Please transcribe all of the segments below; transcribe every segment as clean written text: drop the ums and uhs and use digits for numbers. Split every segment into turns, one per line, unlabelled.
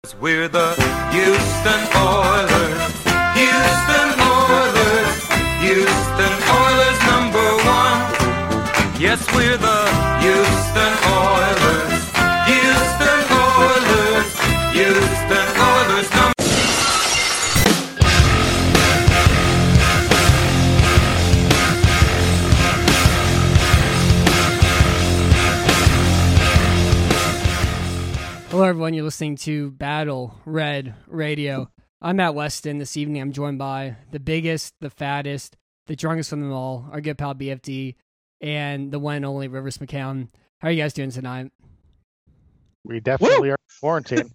We're the Houston Oilers, Houston Oilers, Houston Oilers #1. Yes, we're the Houston Oilers, Houston Oilers, Houston Oilers #1.
Hello, everyone. You're listening to Battle Red Radio. I'm Matt Weston. This evening, I'm joined by the biggest, the fattest, the drunkest of them all, our good pal BFD, and the one and only Rivers McCown. How are you guys doing tonight?
We definitely are in quarantine.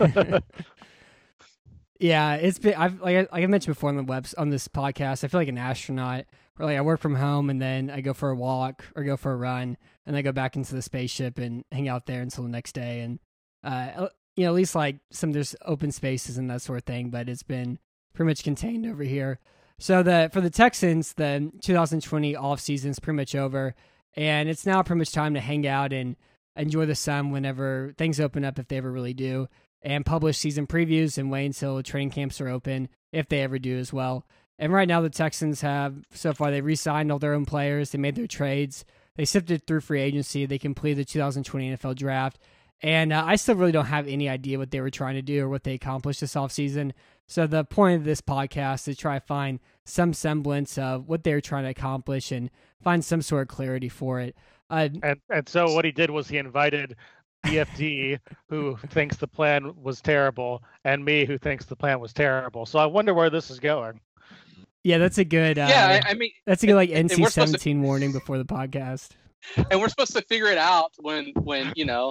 Yeah, it's been. Like I mentioned before on this podcast, I feel like an astronaut. Where like I work from home and then I go for a walk or go for a run, and I go back into the spaceship and hang out there until the next day. And at least like there's open spaces and that sort of thing, but it's been pretty much contained over here. So for the Texans, the 2020 offseason is pretty much over, and it's now pretty much time to hang out and enjoy the sun whenever things open up, if they ever really do, and publish season previews and wait until training camps are open, if they ever do as well. And right now the Texans they re-signed all their own players, they made their trades, they sifted through free agency, they completed the 2020 NFL draft. And I still really don't have any idea what they were trying to do or what they accomplished this offseason. So the point of this podcast is to try to find some semblance of what they were trying to accomplish and find some sort of clarity for it.
And so what he did was he invited BFD, who thinks the plan was terrible, and me, who thinks the plan was terrible. So I wonder where this is going.
Yeah, that's a good.
I mean,
that's a good like NC-17 warning before the podcast.
And we're supposed to figure it out when you know.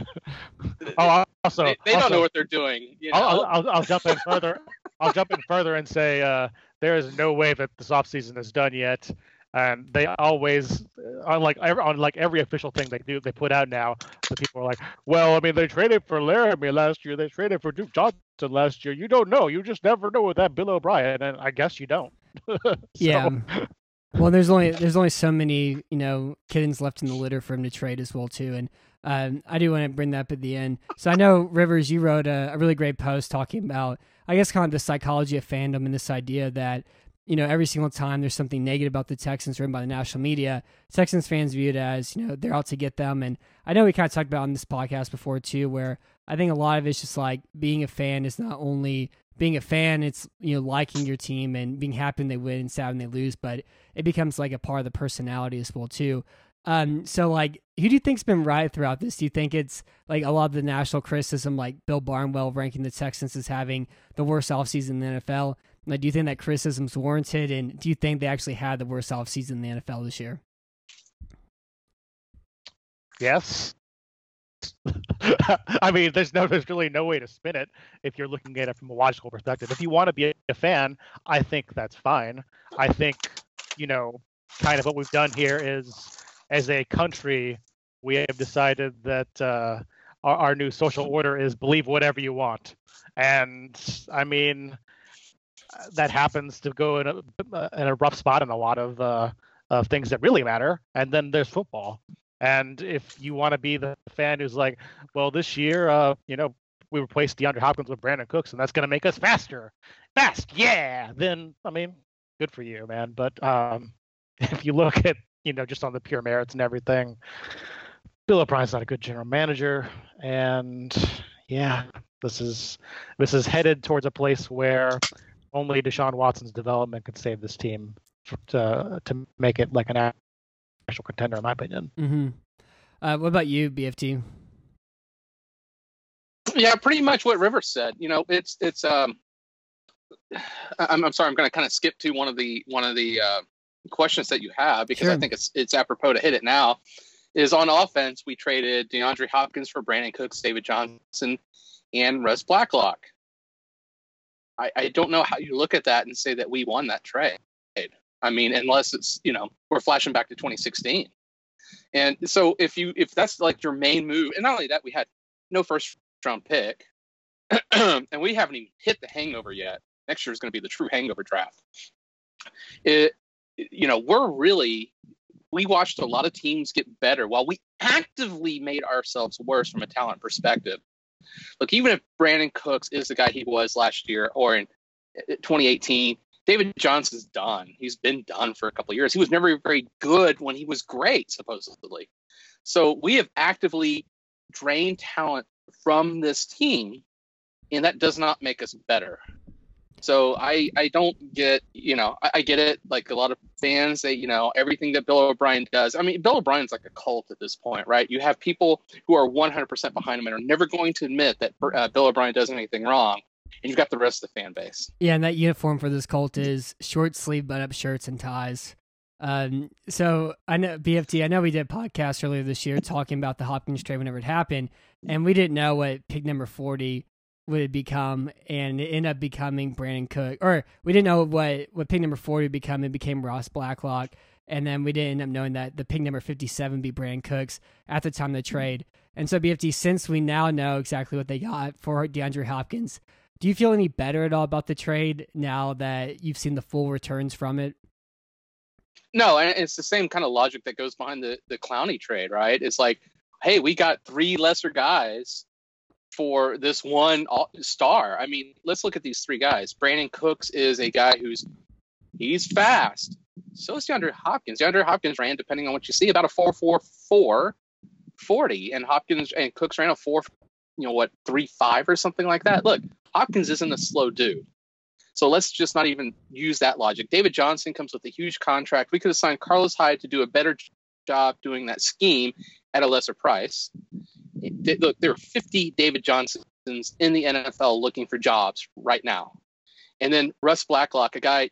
Also,
they don't know what they're doing. You know?
I'll jump in further. I'll jump in further and say there is no way that this offseason is done yet. And they always, on every official thing they put out now, the people are like, well, I mean, they traded for Laramie last year. They traded for Duke Johnson last year. You don't know. You just never know with that Bill O'Brien. And I guess you don't.
Yeah. Well, there's only so many, kittens left in the litter for him to trade as well, too. And I do want to bring that up at the end. So I know, Rivers, you wrote a really great post talking about, I guess, kind of the psychology of fandom and this idea that, every single time there's something negative about the Texans written by the national media, Texans fans view it as, they're out to get them. And I know we kind of talked about on this podcast before, too, where I think a lot of it's just like being a fan is not only being a fan, it's, liking your team and being happy when they win and sad when they lose, but it becomes like a part of the personality as well, too. So like, who do you think's been right throughout this? Do you think it's like a lot of the national criticism, like Bill Barnwell ranking the Texans as having the worst offseason in the NFL? Like, do you think that criticism's warranted? And do you think they actually had the worst offseason in the NFL this year?
Yes. I mean, there's really no way to spin it if you're looking at it from a logical perspective. If you want to be a fan, I think that's fine. I think, kind of what we've done here is, as a country, we have decided that our new social order is believe whatever you want. And I mean, that happens to go in a rough spot in a lot of things that really matter. And then there's football. And if you want to be the fan who's like, well, this year, we replaced DeAndre Hopkins with Brandon Cooks, and that's going to make us faster. Fast, yeah. Then, I mean, good for you, man. But if you look at, just on the pure merits and everything, Bill O'Brien's not a good general manager. And, yeah, this is headed towards a place where only Deshaun Watson's development could save this team to make it like an actual contender, in my opinion.
Mm-hmm. What about you, BFT?
Yeah, pretty much what Rivers said. It's I'm sorry, I'm going to kind of skip to one of the questions that you have, because sure. I think it's apropos to hit it now. Is on offense, we traded DeAndre Hopkins for Brandon Cooks, David Johnson, and Russ Blacklock. I don't know how you look at that and say that we won that trade. I mean, unless it's, we're flashing back to 2016. And so if that's like your main move, and not only that, we had no first round pick and we haven't even hit the hangover yet. Next year is going to be the true hangover draft. We watched a lot of teams get better while we actively made ourselves worse from a talent perspective. Look, even if Brandon Cooks is the guy he was last year or in 2018, David Johnson's done. He's been done for a couple of years. He was never very good when he was great, supposedly. So we have actively drained talent from this team, and that does not make us better. So I don't get, I get it. Like a lot of fans say, everything that Bill O'Brien does. I mean, Bill O'Brien's like a cult at this point, right? You have people who are 100% behind him and are never going to admit that Bill O'Brien does anything wrong. And you've got the rest of the fan base.
Yeah, and that uniform for this cult is short sleeve button-up shirts and ties. So I know BFT, I know we did a podcast earlier this year talking about the Hopkins trade whenever it happened, and we didn't know what pick number 40 would become, and it ended up becoming Brandon Cook. Or we didn't know what pick number 40 would become. It became Ross Blacklock, and then we didn't end up knowing that the pick number 57 be Brandon Cooks at the time of the trade. And so BFT, since we now know exactly what they got for DeAndre Hopkins, do you feel any better at all about the trade now that you've seen the full returns from it?
No, and it's the same kind of logic that goes behind the Clowney trade, right? It's like, hey, we got 3 lesser guys for this one star. I mean, let's look at these 3 guys. Brandon Cooks is a guy he's fast. So is DeAndre Hopkins. DeAndre Hopkins ran, depending on what you see, about a 4.44 40, and Hopkins and Cooks ran a 3.5 or something like that. Look, Hopkins isn't a slow dude. So let's just not even use that logic. David Johnson comes with a huge contract. We could have signed Carlos Hyde to do a better job doing that scheme at a lesser price. Look, there are 50 David Johnsons in the NFL looking for jobs right now. And then Russ Blacklock, a guy,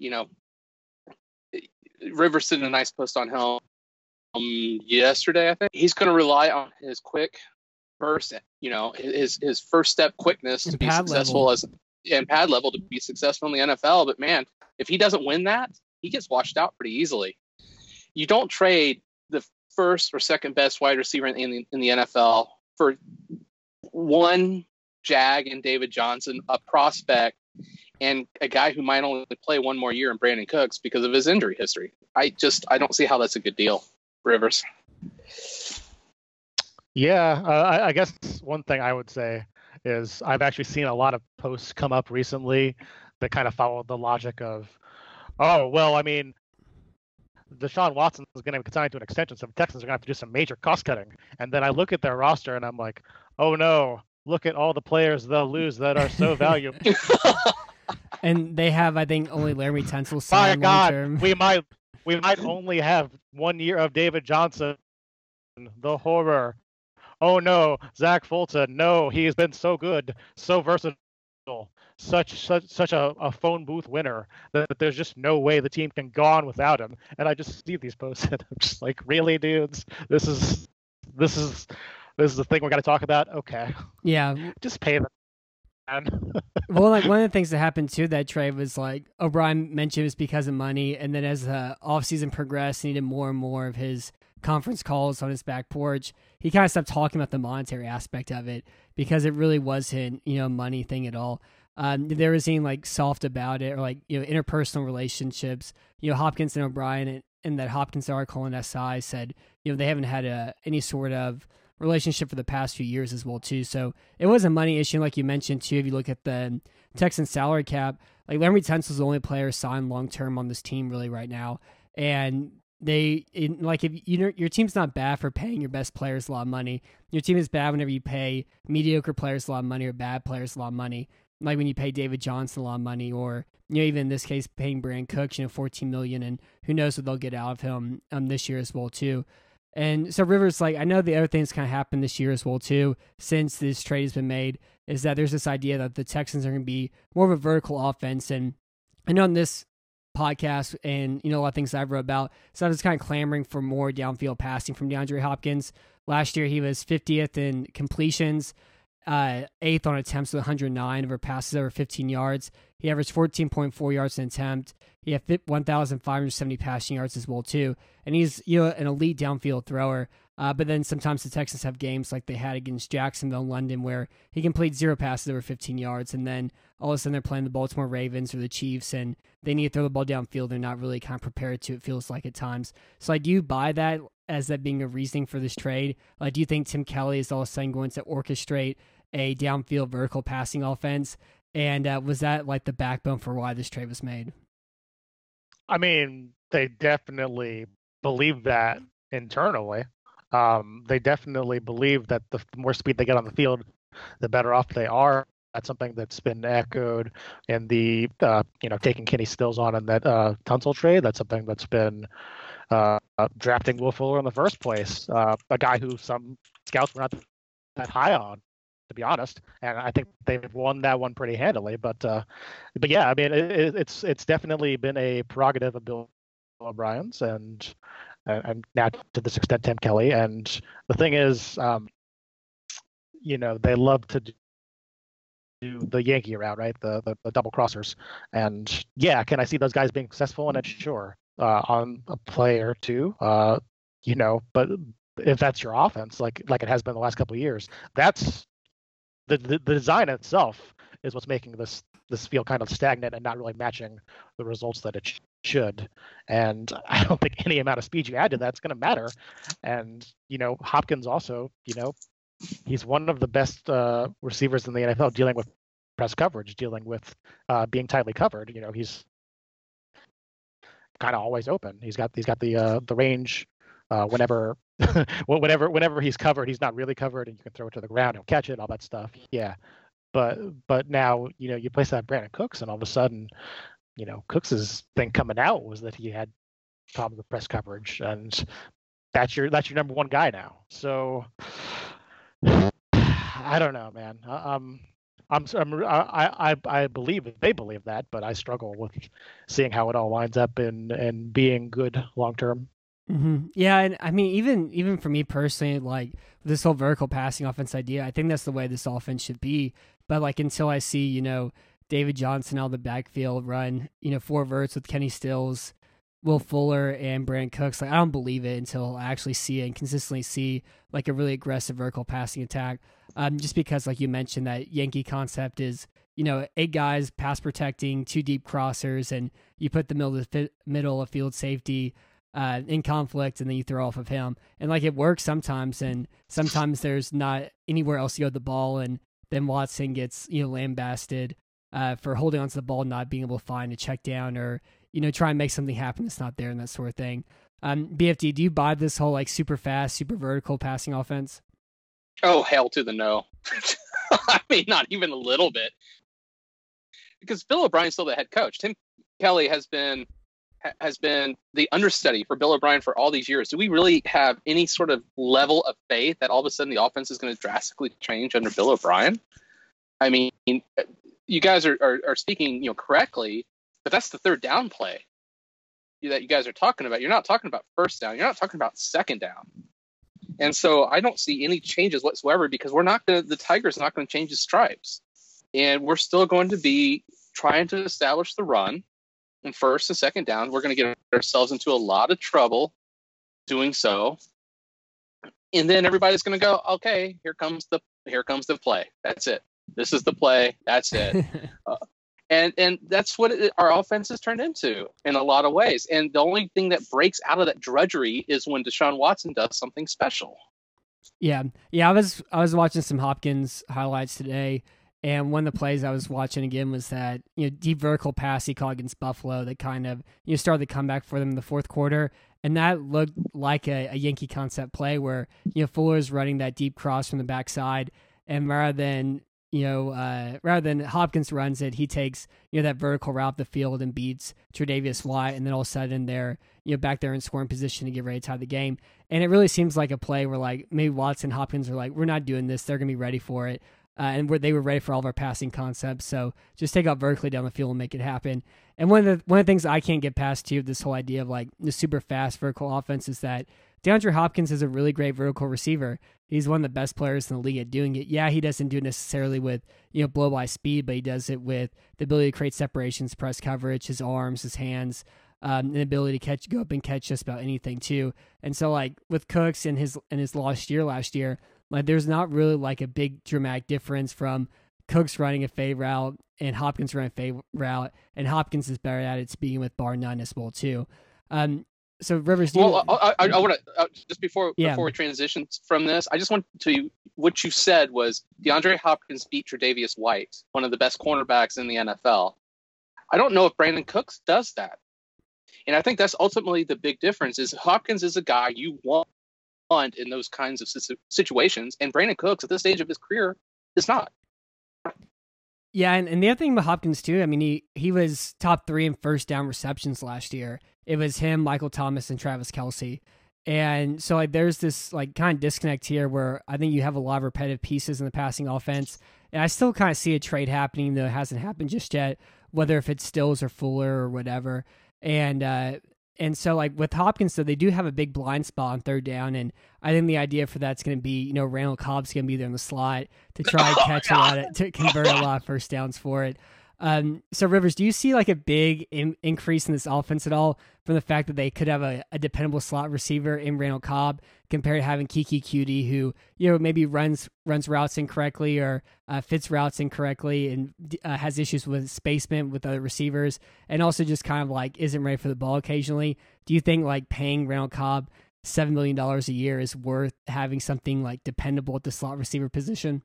Rivers did a nice post on him yesterday, I think. He's going to rely on his quick burst, his first step quickness to be successful and pad level to be successful in the NFL. But man, if he doesn't win that, he gets washed out pretty easily. You don't trade the first or second best wide receiver in the NFL for one jag and David Johnson, a prospect, and a guy who might only play one more year in Brandon Cooks because of his injury history. I don't see how that's a good deal, Rivers.
Yeah, I guess one thing I would say is I've actually seen a lot of posts come up recently that kind of follow the logic of, oh, well, I mean, Deshaun Watson is going to be signed to an extension, so the Texans are going to have to do some major cost cutting. And then I look at their roster and I'm like, oh no, look at all the players they'll lose that are so valuable.
And they have, I think, only Laremy Tunsil signed long term.
We might only have 1 year of David Johnson. The horror. Oh no, Zach Fulton. No, he has been so good, so versatile, such a phone booth winner that there's just no way the team can go on without him. And I just see these posts and I'm just like, really, dudes? This is the thing we're gonna talk about? Okay.
Yeah.
Just pay them.
Well, like one of the things that happened too that trade was like O'Brien mentioned it was because of money, and then as the offseason progressed, he needed more and more of his conference calls on his back porch. He kind of stopped talking about the monetary aspect of it because it really wasn't, a money thing at all. There was being like soft about it, or like, interpersonal relationships. Hopkins and O'Brien and that Hopkins article in SI said, they haven't had any sort of relationship for the past few years as well too. So it was a money issue, like you mentioned too. If you look at the Texans salary cap, like Laremy Tunsil is the only player signed long term on this team really right now, and if your team's not bad for paying your best players a lot of money. Your team is bad whenever you pay mediocre players a lot of money or bad players a lot of money. Like when you pay David Johnson a lot of money, or even in this case paying Brandon Cooks $14 million, and who knows what they'll get out of him this year as well too. And so Rivers, like I know the other things kind of happened this year as well too, since this trade has been made, is that there's this idea that the Texans are going to be more of a vertical offense. And I know in this podcast and a lot of things I've wrote about, so I was kind of clamoring for more downfield passing from DeAndre Hopkins. Last year he was 50th in completions, 8th on attempts with 109 over passes over 15 yards. He averaged 14.4 yards an attempt. He had 1,570 passing yards as well too, and he's an elite downfield thrower. But then sometimes the Texans have games like they had against Jacksonville and London where he completes 0 passes over 15 yards, and then all of a sudden they're playing the Baltimore Ravens or the Chiefs, and they need to throw the ball downfield. They're not really kind of prepared to, it feels like at times. So I do buy that as that being a reasoning for this trade. Do you think Tim Kelly is all of a sudden going to orchestrate a downfield vertical passing offense. And was that like the backbone for why this trade was made?
I mean, they definitely believe that internally. They definitely believe that the more speed they get on the field, the better off they are. That's something that's been echoed in the taking Kenny Stills on in that Tunsil trade. That's something that's been drafting Will Fuller in the first place, a guy who some scouts were not that high on, to be honest. And I think they've won that one pretty handily. But yeah, I mean, it's definitely been a prerogative of Bill O'Brien's and now to this extent Tim Kelly. And the thing is, they love to do the Yankee route, right? The double crossers. And yeah, can I see those guys being successful in it? Sure. On a play or two, but if that's your offense, like it has been the last couple of years, that's the design itself is what's making this feel kind of stagnant and not really matching the results that it should. And I don't think any amount of speed you add to that's going to matter. And Hopkins also, he's one of the best receivers in the NFL dealing with press coverage, dealing with being tightly covered. He's kind of always open. He's got the range whenever whenever he's covered, he's not really covered, and you can throw it to the ground, he'll catch it, all that stuff. Yeah, but now you place that Brandon Cooks, and all of a sudden, Cooks's thing coming out was that he had problems with press coverage, and that's your number one guy now. So I don't know, man. I believe they believe that, but I struggle with seeing how it all lines up and being good long term.
Mm-hmm. Yeah, and I mean, even for me personally, like this whole vertical passing offense idea, I think that's the way this offense should be. But like until I see, David Johnson out of the backfield run, 4 verts with Kenny Stills, Will Fuller, and Brandon Cooks, like I don't believe it until I actually see it and consistently see like a really aggressive vertical passing attack. Just because, like you mentioned, that Yankee concept is, 8 guys pass protecting, 2 deep crossers, and you put the middle of field safety in conflict, and then you throw off of him. And like it works sometimes, and sometimes there's not anywhere else to go with the ball, and then Watson gets lambasted for holding onto the ball, not being able to find a check down or try and make something happen that's not there and that sort of thing. BFD, do you buy this whole like super fast, super vertical passing offense?
Oh, hell to the no. I mean, not even a little bit. Because Bill O'Brien's still the head coach. Tim Kelly has been the understudy for Bill O'Brien for all these years. Do we really have any sort of level of faith that all of a sudden the offense is going to drastically change under Bill O'Brien? I mean, you guys are speaking correctly, but that's the third down play that you guys are talking about. You're not talking about first down. You're not talking about second down. And so I don't see any changes whatsoever because the Tigers are not going to change the stripes. And we're still going to be trying to establish the run in first and second down. We're going to get ourselves into a lot of trouble doing so. And then everybody's going to go, okay, here comes the play. That's it. This is the play. That's it. And that's what our offense has turned into in a lot of ways. And the only thing that breaks out of that drudgery is when Deshaun Watson does something special.
Yeah. I was watching some Hopkins highlights today, and one of the plays I was watching again was that deep vertical pass he caught against Buffalo that kind of started the comeback for them in the fourth quarter, and that looked like a Yankee concept play where Fuller's running that deep cross from the backside, and rather than Hopkins runs it, he takes that vertical route up the field and beats Tre'Davious White, and then all of a sudden they're back there in scoring position to get ready to tie the game. And it really seems like a play where like maybe Watson, Hopkins are like, we're not doing this. They're gonna be ready for it, and they were ready for all of our passing concepts. So just take out vertically down the field and make it happen. And one of the things I can't get past too, this whole idea of like the super fast vertical offense, is that DeAndre Hopkins is a really great vertical receiver. He's one of the best players in the league at doing it. Yeah, he doesn't do it necessarily with blow by speed, but he does it with the ability to create separations, press coverage, his arms, his hands, and the ability to go up and catch just about anything too. And so like with Cooks in his last year, like there's not really like a big dramatic difference from Cooks running a fade route and Hopkins running a fade route, and Hopkins is better at it speaking with bar none as well too. So Rivers,
well, I want to just before we transition from this, I just want to what you said was DeAndre Hopkins beat Tre'Davious White, one of the best cornerbacks in the NFL. I don't know if Brandon Cooks does that, and I think that's ultimately the big difference. Is Hopkins is a guy you want in those kinds of situations, and Brandon Cooks at this stage of his career is not.
Yeah, and the other thing about Hopkins too, I mean, he was top 3 in first down receptions last year. It was him, Michael Thomas, and Travis Kelce. And so like there's this like kind of disconnect here where I think you have a lot of repetitive pieces in the passing offense. And I still kind of see a trade happening, though it hasn't happened just yet, whether if it's Stills or Fuller or whatever. And so like with Hopkins, though, they do have a big blind spot on third down. And I think the idea for that's going to be, Randall Cobb's going to be there in the slot to try and catch to convert a lot of first downs for it. So Rivers, do you see like a big increase in this offense at all from the fact that they could have a dependable slot receiver in Randall Cobb compared to having Kiki Cutie, who, maybe runs routes incorrectly or fits routes incorrectly and has issues with spacement with other receivers and also just kind of like isn't ready for the ball occasionally? Do you think like paying Randall Cobb $7 million a year is worth having something like dependable at the slot receiver position?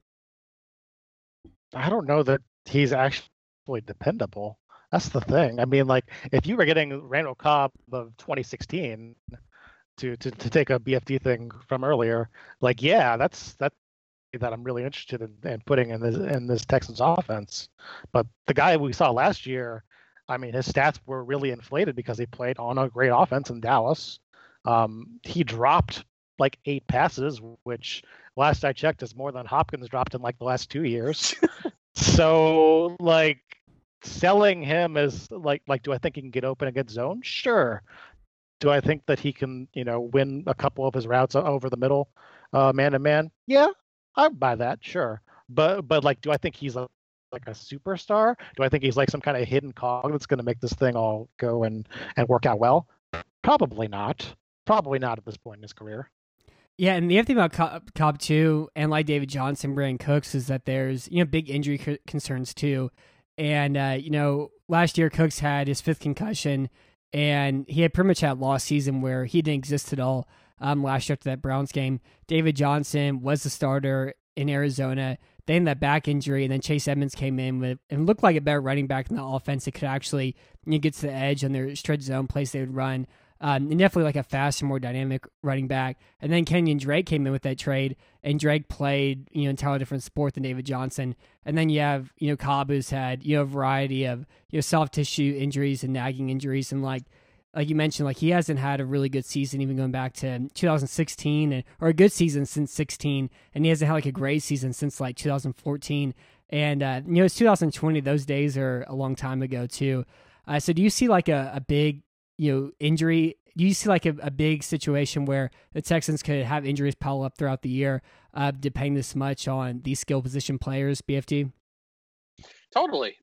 I don't know that he's actually dependable. That's the thing. I mean, like if you were getting Randall Cobb of 2016 to take a BFD thing from earlier, like that's that I'm really interested in putting in this Texans offense. But the guy we saw last year, I mean, his stats were really inflated because he played on a great offense in Dallas. He dropped like 8 passes, which last I checked is more than Hopkins dropped in like the last 2 years. So like selling him as like do I think he can get open against zone? Sure. Do I think that he can, win a couple of his routes over the middle, man to man? Yeah, I'd buy that, sure. But like, do I think he's like a superstar? Do I think he's like some kind of hidden cog that's going to make this thing all go and work out well? Probably not. Probably not at this point in his career.
Yeah, and the other thing about Cobb too, and like David Johnson, Brandon Cooks, is that there's big injury concerns too. And last year Cooks had his 5th concussion, and he had pretty much had a lost season where he didn't exist at all last year after that Browns game. David Johnson was the starter in Arizona. They had that back injury, and then Chase Edmonds came in with and looked like a better running back in the offense that could actually get to the edge on their stretch zone place they would run. And definitely like a faster, more dynamic running back. And then Kenyon Drake came in with that trade, and Drake played, entirely different sport than David Johnson. And then you have, Cobb, who's had, a variety of, soft tissue injuries and nagging injuries. And like you mentioned, like he hasn't had a really good season, even going back to 2016 or a good season since 16. And he hasn't had like a great season since like 2014. And, it's 2020. Those days are a long time ago too. So do you see like a big, injury? Do you see like a big situation where the Texans could have injuries pile up throughout the year, depending this much on these skill position players, BFD?
Totally.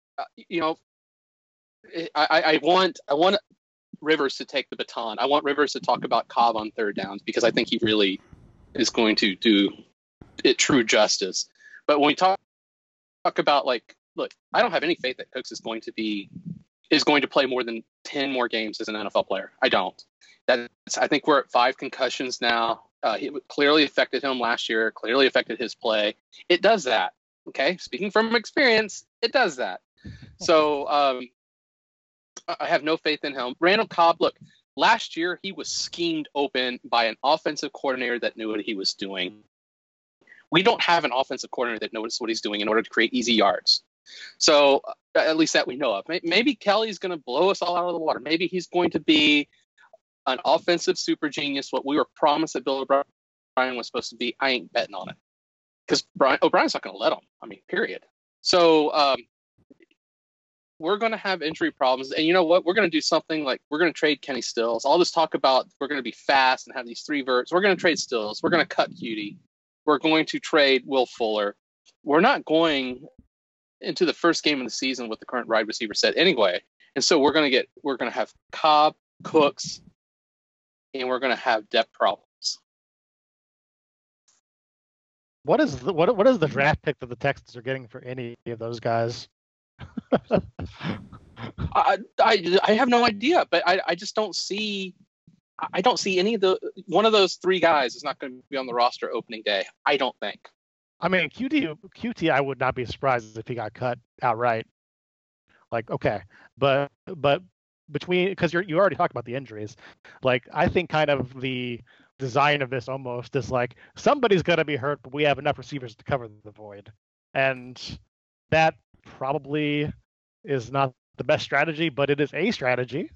I want Rivers to take the baton. I want Rivers to talk about Cobb on third downs because I think he really is going to do it true justice. But when we talk about like, look, I don't have any faith that Cooks is going to play more than 10 more games as an NFL player. I don't. I think we're at 5 concussions now. It clearly affected him last year, clearly affected his play. It does that. Okay. Speaking from experience, it does that. So I have no faith in him. Randall Cobb, look, last year he was schemed open by an offensive coordinator that knew what he was doing. We don't have an offensive coordinator that knows what he's doing in order to create easy yards. So at least that we know of. Maybe Kelly's going to blow us all out of the water. Maybe he's going to be an offensive super genius, what we were promised that Bill O'Brien was supposed to be. I ain't betting on it because O'Brien's not going to let him. I mean, period. So we're going to have injury problems. And you know what? We're going to do something like we're going to trade Kenny Stills. All this talk about we're going to be fast and have these 3 verts. We're going to trade Stills. We're going to cut Cutie. We're going to trade Will Fuller. We're not going into the first game of the season with the current wide receiver set anyway. And so we're going to have Cobb, Cooks, and we're going to have depth problems.
What is the draft pick that the Texans are getting for any of those guys?
I have no idea, but I just don't see I don't see any of one of those three guys is not going to be on the roster opening day. I don't think.
I mean, QT, I would not be surprised if he got cut outright. Like, okay, but between, because you already talked about the injuries, like I think kind of the design of this almost is like somebody's going to be hurt, but we have enough receivers to cover the void, and that probably is not the best strategy, but it is a strategy.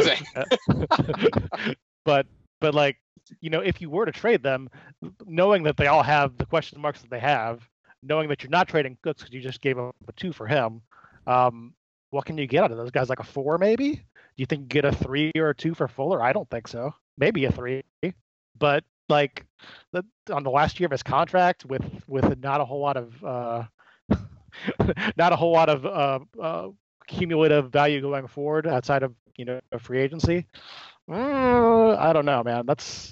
but like, you know, if you were to trade them, knowing that they all have the question marks that they have, knowing that you're not trading Cooks because you just gave up a 2 for him, what can you get out of those guys? Like a 4 maybe? Do you think you get a 3 or a 2 for Fuller? I don't think so. Maybe a 3, but like on the last year of his contract with not a whole lot of cumulative value going forward outside of, you know, free agency. I don't know, man. That's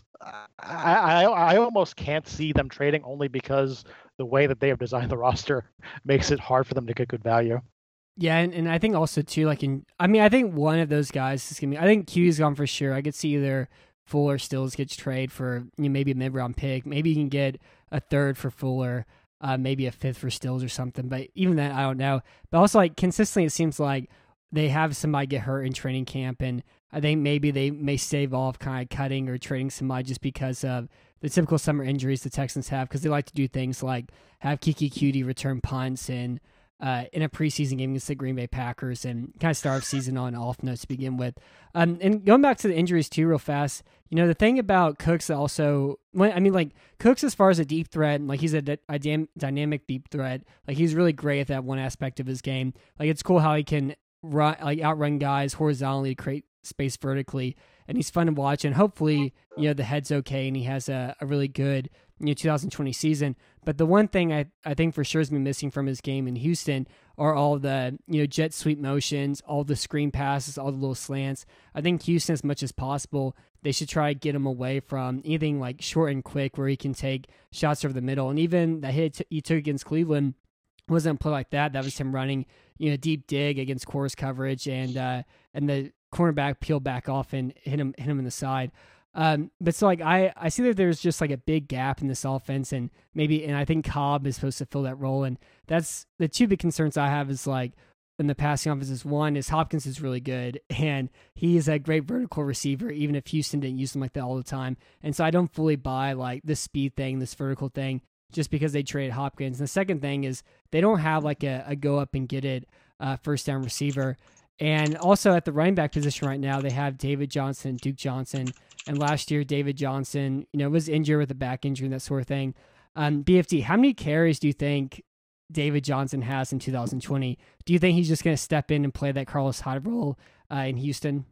I almost can't see them trading, only because the way that they have designed the roster makes it hard for them to get good value.
Yeah, and I think also too, like I think one of those guys is gonna be. I think Q's gone for sure. I could see either Fuller Stills gets traded for, you know, maybe a mid-round pick. Maybe you can get a 3rd for Fuller, maybe a 5th for Stills or something. But even that, I don't know. But also, like, consistently, it seems like they have somebody get hurt in training camp, and I think maybe they may stave off kind of cutting or trading somebody just because of the typical summer injuries the Texans have, because they like to do things like have Kiki Cutie return punts and in a preseason game against the Green Bay Packers, and kind of start season on off notes to begin with. And going back to the injuries too, real fast, you know, the thing about Cooks also, like Cooks as far as a deep threat, like he's a dynamic deep threat, like he's really great at that one aspect of his game. Like it's cool how he can outrun guys horizontally to create space vertically, and he's fun to watch. And hopefully, you know, the head's okay and he has a really good, you know, 2020 season. But the one thing I think for sure has been missing from his game in Houston are all the, you know, jet sweep motions, all the screen passes, all the little slants. I think Houston, as much as possible, they should try to get him away from anything like short and quick where he can take shots over the middle. And even the hit he took against Cleveland wasn't a play like that. That was him running, you know, deep dig against course coverage, and the cornerback peeled back off and hit him in the side. But so like I see that there's just like a big gap in this offense, and I think Cobb is supposed to fill that role, and that's the two big concerns I have is like in the passing offenses. One is Hopkins is really good, and he is a great vertical receiver, even if Houston didn't use him like that all the time. And so I don't fully buy like this speed thing, this vertical thing, just because they traded Hopkins. And the second thing is they don't have like a go up and get it first down receiver. And also at the running back position right now, they have David Johnson and Duke Johnson. And last year, David Johnson, you know, was injured with a back injury and that sort of thing. BFD, how many carries do you think David Johnson has in 2020? Do you think he's just going to step in and play that Carlos Hyde role in Houston?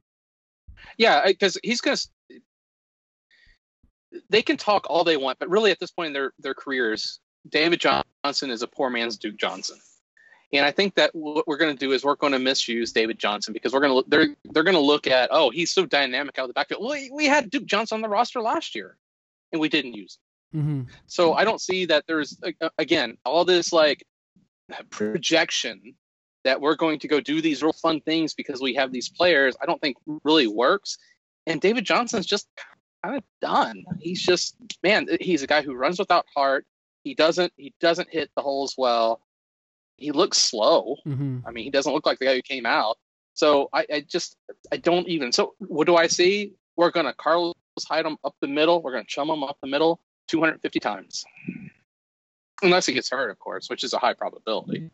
Yeah, because he's going to. They can talk all they want, but really at this point in their careers, David Johnson is a poor man's Duke Johnson. And I think that what we're going to do is we're going to misuse David Johnson, because they're going to look at, oh, he's so dynamic out of the backfield. Well, we had Duke Johnson on the roster last year, and we didn't use him. Mm-hmm. So I don't see that there's, again, all this like projection that we're going to go do these real fun things because we have these players. I don't think really works. And David Johnson's just kind of done. He's just, man, he's a guy who runs without heart. He doesn't hit the holes well. He looks slow. Mm-hmm. I mean, he doesn't look like the guy who came out. So I don't even. So what do I see? We're going to Carlos Hyde him up the middle. We're going to chum him up the middle 250 times. Unless he gets hurt, of course, which is a high probability.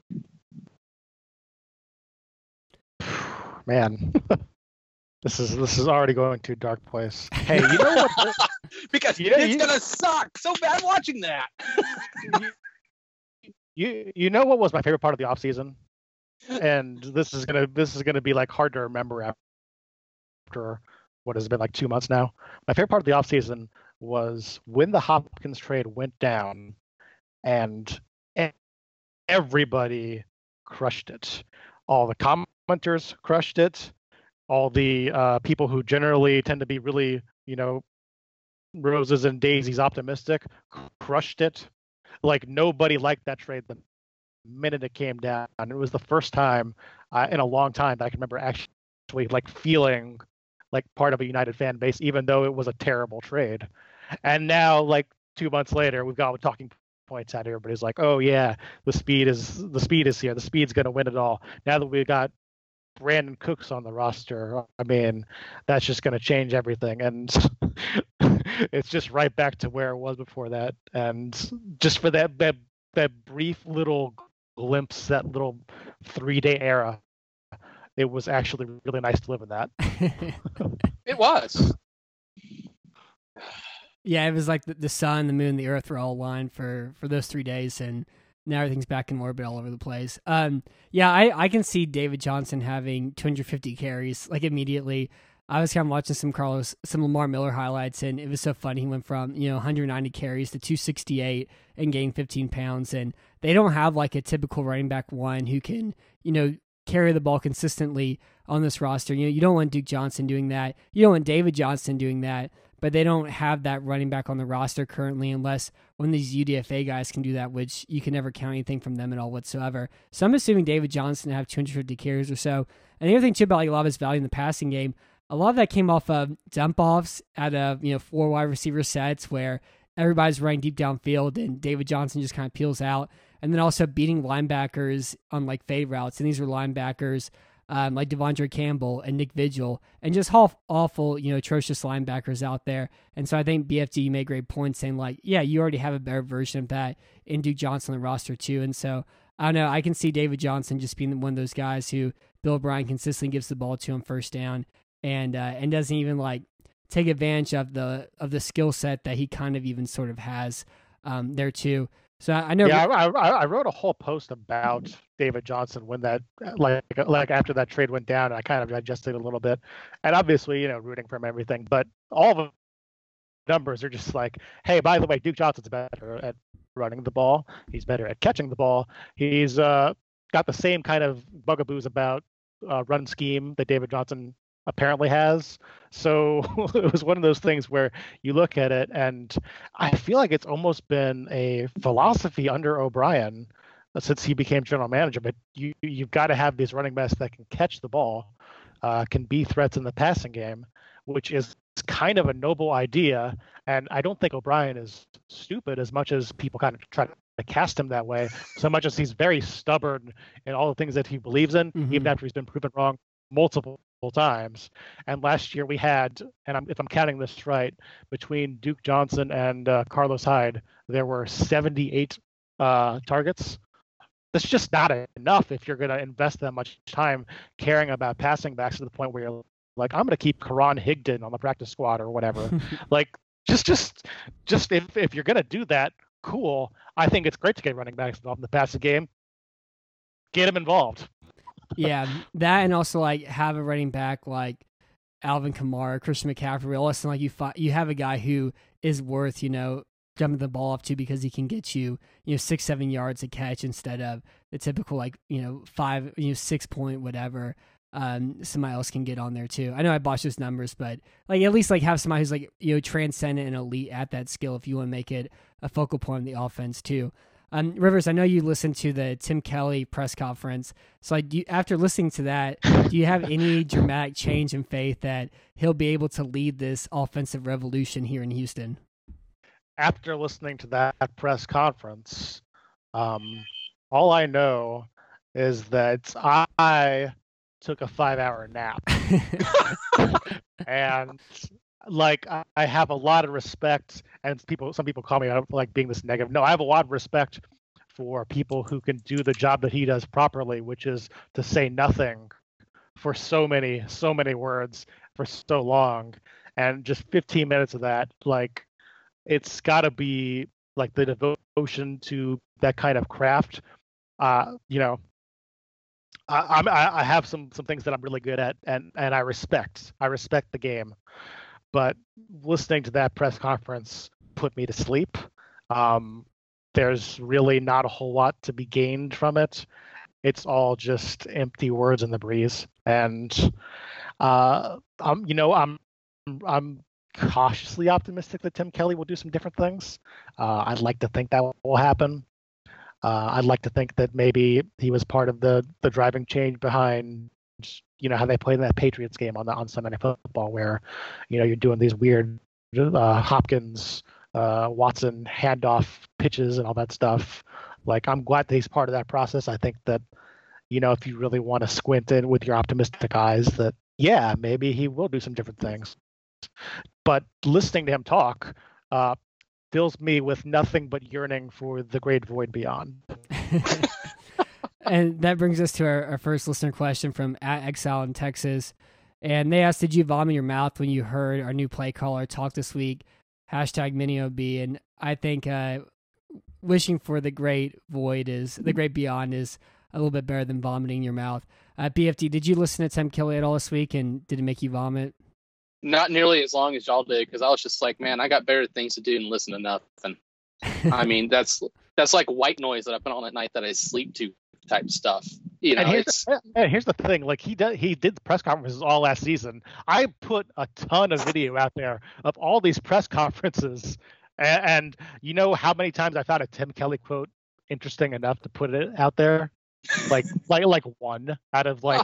Man, this is already going to a dark place. Hey, you know what?
Because it's going to suck so bad watching that.
You know what was my favorite part of the offseason? And this is gonna be like hard to remember after what has been like 2 months now. My favorite part of the offseason was when the Hopkins trade went down and everybody crushed it. All the commenters crushed it. All the people who generally tend to be really, you know, roses and daisies optimistic crushed it. Like nobody liked that trade the minute it came down. And it was the first time in a long time that I can remember actually like feeling like part of a united fan base, even though it was a terrible trade. And now, like 2 months later, we've got talking points out. Everybody's like, "Oh yeah, the speed is here. The speed's going to win it all." Now that we've got Brandin Cooks on the roster, I mean, that's just going to change everything, and it's just right back to where it was before that. And just for that brief little glimpse, that little 3-day era, it was actually really nice to live in that.
It was.
Yeah, it was like the sun, the moon, the earth were all aligned for those 3 days, and now everything's back in orbit all over the place. Yeah, I can see David Johnson having 250 carries like immediately. I was kind of watching some Lamar Miller highlights, and it was so funny. He went from 190 carries to 268 and gained 15 pounds. And they don't have like a typical running back one who can carry the ball consistently on this roster. You don't want Duke Johnson doing that. You don't want David Johnson doing that. But they don't have that running back on the roster currently, unless one of these UDFA guys can do that, which you can never count anything from them at all whatsoever. So I'm assuming David Johnson to have 250 carries or so. And the other thing too about like a lot of his value in the passing game, a lot of that came off of dump offs out of 4 wide receiver sets where everybody's running deep downfield and David Johnson just kind of peels out, and then also beating linebackers on like fade routes. And these were linebackers like Devondre Campbell and Nick Vigil, and just awful, atrocious linebackers out there. And so I think BFD made great points saying like, yeah, you already have a better version of that in Duke Johnson on the roster too. And so I don't know, I can see David Johnson just being one of those guys who Bill O'Brien consistently gives the ball to on first down and doesn't even like take advantage of the skill set that he kind of even sort of has there too. So I know.
Yeah, I wrote a whole post about David Johnson when that like after that trade went down, and I kind of digested it a little bit, and obviously rooting for him and everything, but all the numbers are just like, hey, by the way, Duke Johnson's better at running the ball. He's better at catching the ball. He's got the same kind of bugaboos about run scheme that David Johnson apparently has. So it was one of those things where you look at it, and I feel like it's almost been a philosophy under O'Brien since he became general manager. But you've got to have these running backs that can catch the ball, can be threats in the passing game, which is kind of a noble idea. And I don't think O'Brien is stupid as much as people kind of try to cast him that way, so much as he's very stubborn in all the things that he believes in, even after he's been proven wrong multiple times. And last year we had, and if I'm counting this right, between Duke Johnson and Carlos Hyde, there were 78 targets. That's just not enough if you're going to invest that much time caring about passing backs to the point where you're like, I'm going to keep Karan Higdon on the practice squad or whatever. Like, just if you're going to do that, cool. I think it's great to get running backs involved in the passing game. Get them involved.
Yeah, that, and also like have a running back like Alvin Kamara, Christian McCaffrey. All of a sudden, like you have a guy who is worth jumping the ball off to because he can get you 6-7 yards a catch instead of the typical 5 6 point whatever. Somebody else can get on there too. I know I botched those numbers, but like at least like have somebody who's like transcendent and elite at that skill if you want to make it a focal point of the offense too. Rivers, I know you listened to the Tim Kelly press conference. So like, after listening to that, do you have any dramatic change in faith that he'll be able to lead this offensive revolution here in Houston?
After listening to that press conference, all I know is that I took a 5-hour nap. And like, I have a lot of respect, and some people call me out like being this negative. No, I have a lot of respect for people who can do the job that he does properly, which is to say nothing for so many words for so long. And just 15 minutes of that, like, it's got to be like the devotion to that kind of craft. I have some things that I'm really good at, and I respect the game. But listening to that press conference put me to sleep. There's really not a whole lot to be gained from it. It's all just empty words in the breeze. And I'm cautiously optimistic that Tim Kelly will do some different things. I'd like to think that will happen. I'd like to think that maybe he was part of the driving change behind how they played in that Patriots game on Sunday Night Football, where you're doing these weird Hopkins Watson handoff pitches and all that stuff. Like, I'm glad that he's part of that process. I think that if you really want to squint in with your optimistic eyes, that maybe he will do some different things. But listening to him talk fills me with nothing but yearning for the great void beyond.
And that brings us to our first listener question from @Exile in Texas. And they asked, did you vomit your mouth when you heard our new play caller talk this week? #MiniOB. And I think wishing for the great beyond is a little bit better than vomiting your mouth. BFD, did you listen to Tim Kelly at all this week, and did it make you vomit?
Not nearly as long as y'all did, because I was just like, man, I got better things to do than listen to nothing. I mean, that's like white noise that I put on at night that I sleep to type stuff.
And here's the thing, like he did the press conferences all last season. I put a ton of video out there of all these press conferences, and you know how many times I found a Tim Kelly quote interesting enough to put it out there? Like one out of like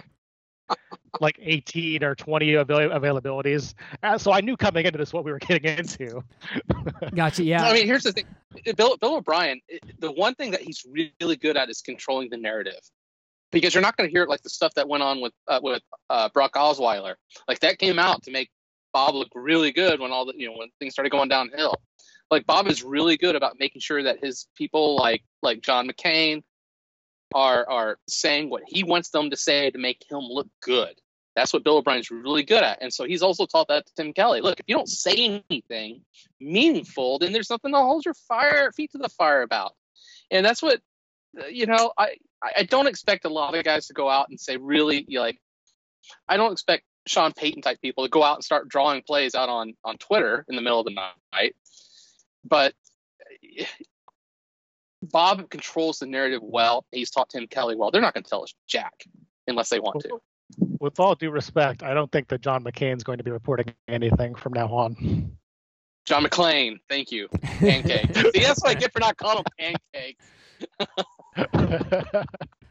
18 or 20 availabilities. So I knew coming into this what we were getting into.
Gotcha. Yeah.
I mean, here's the thing. Bill O'Brien, the one thing that he's really good at is controlling the narrative, because you're not going to hear like the stuff that went on with Brock Osweiler. Like, that came out to make Bob look really good when when things started going downhill. Like, Bob is really good about making sure that his people like John McCain are saying what he wants them to say to make him look good. That's what Bill O'Brien's really good at. And so he's also taught that to Tim Kelly. Look, if you don't say anything meaningful, then there's nothing to hold your feet to the fire about. And that's what, I don't expect a lot of guys to go out and say really, I don't expect Sean Payton type people to go out and start drawing plays out on Twitter in the middle of the night. But Bob controls the narrative well. He's taught Tim Kelly well. They're not going to tell us jack unless they want to.
With all due respect, I don't think that John McCain's going to be reporting anything from now on.
John McClane, thank you. Pancake. See, that's what I get for not calling him Pancake.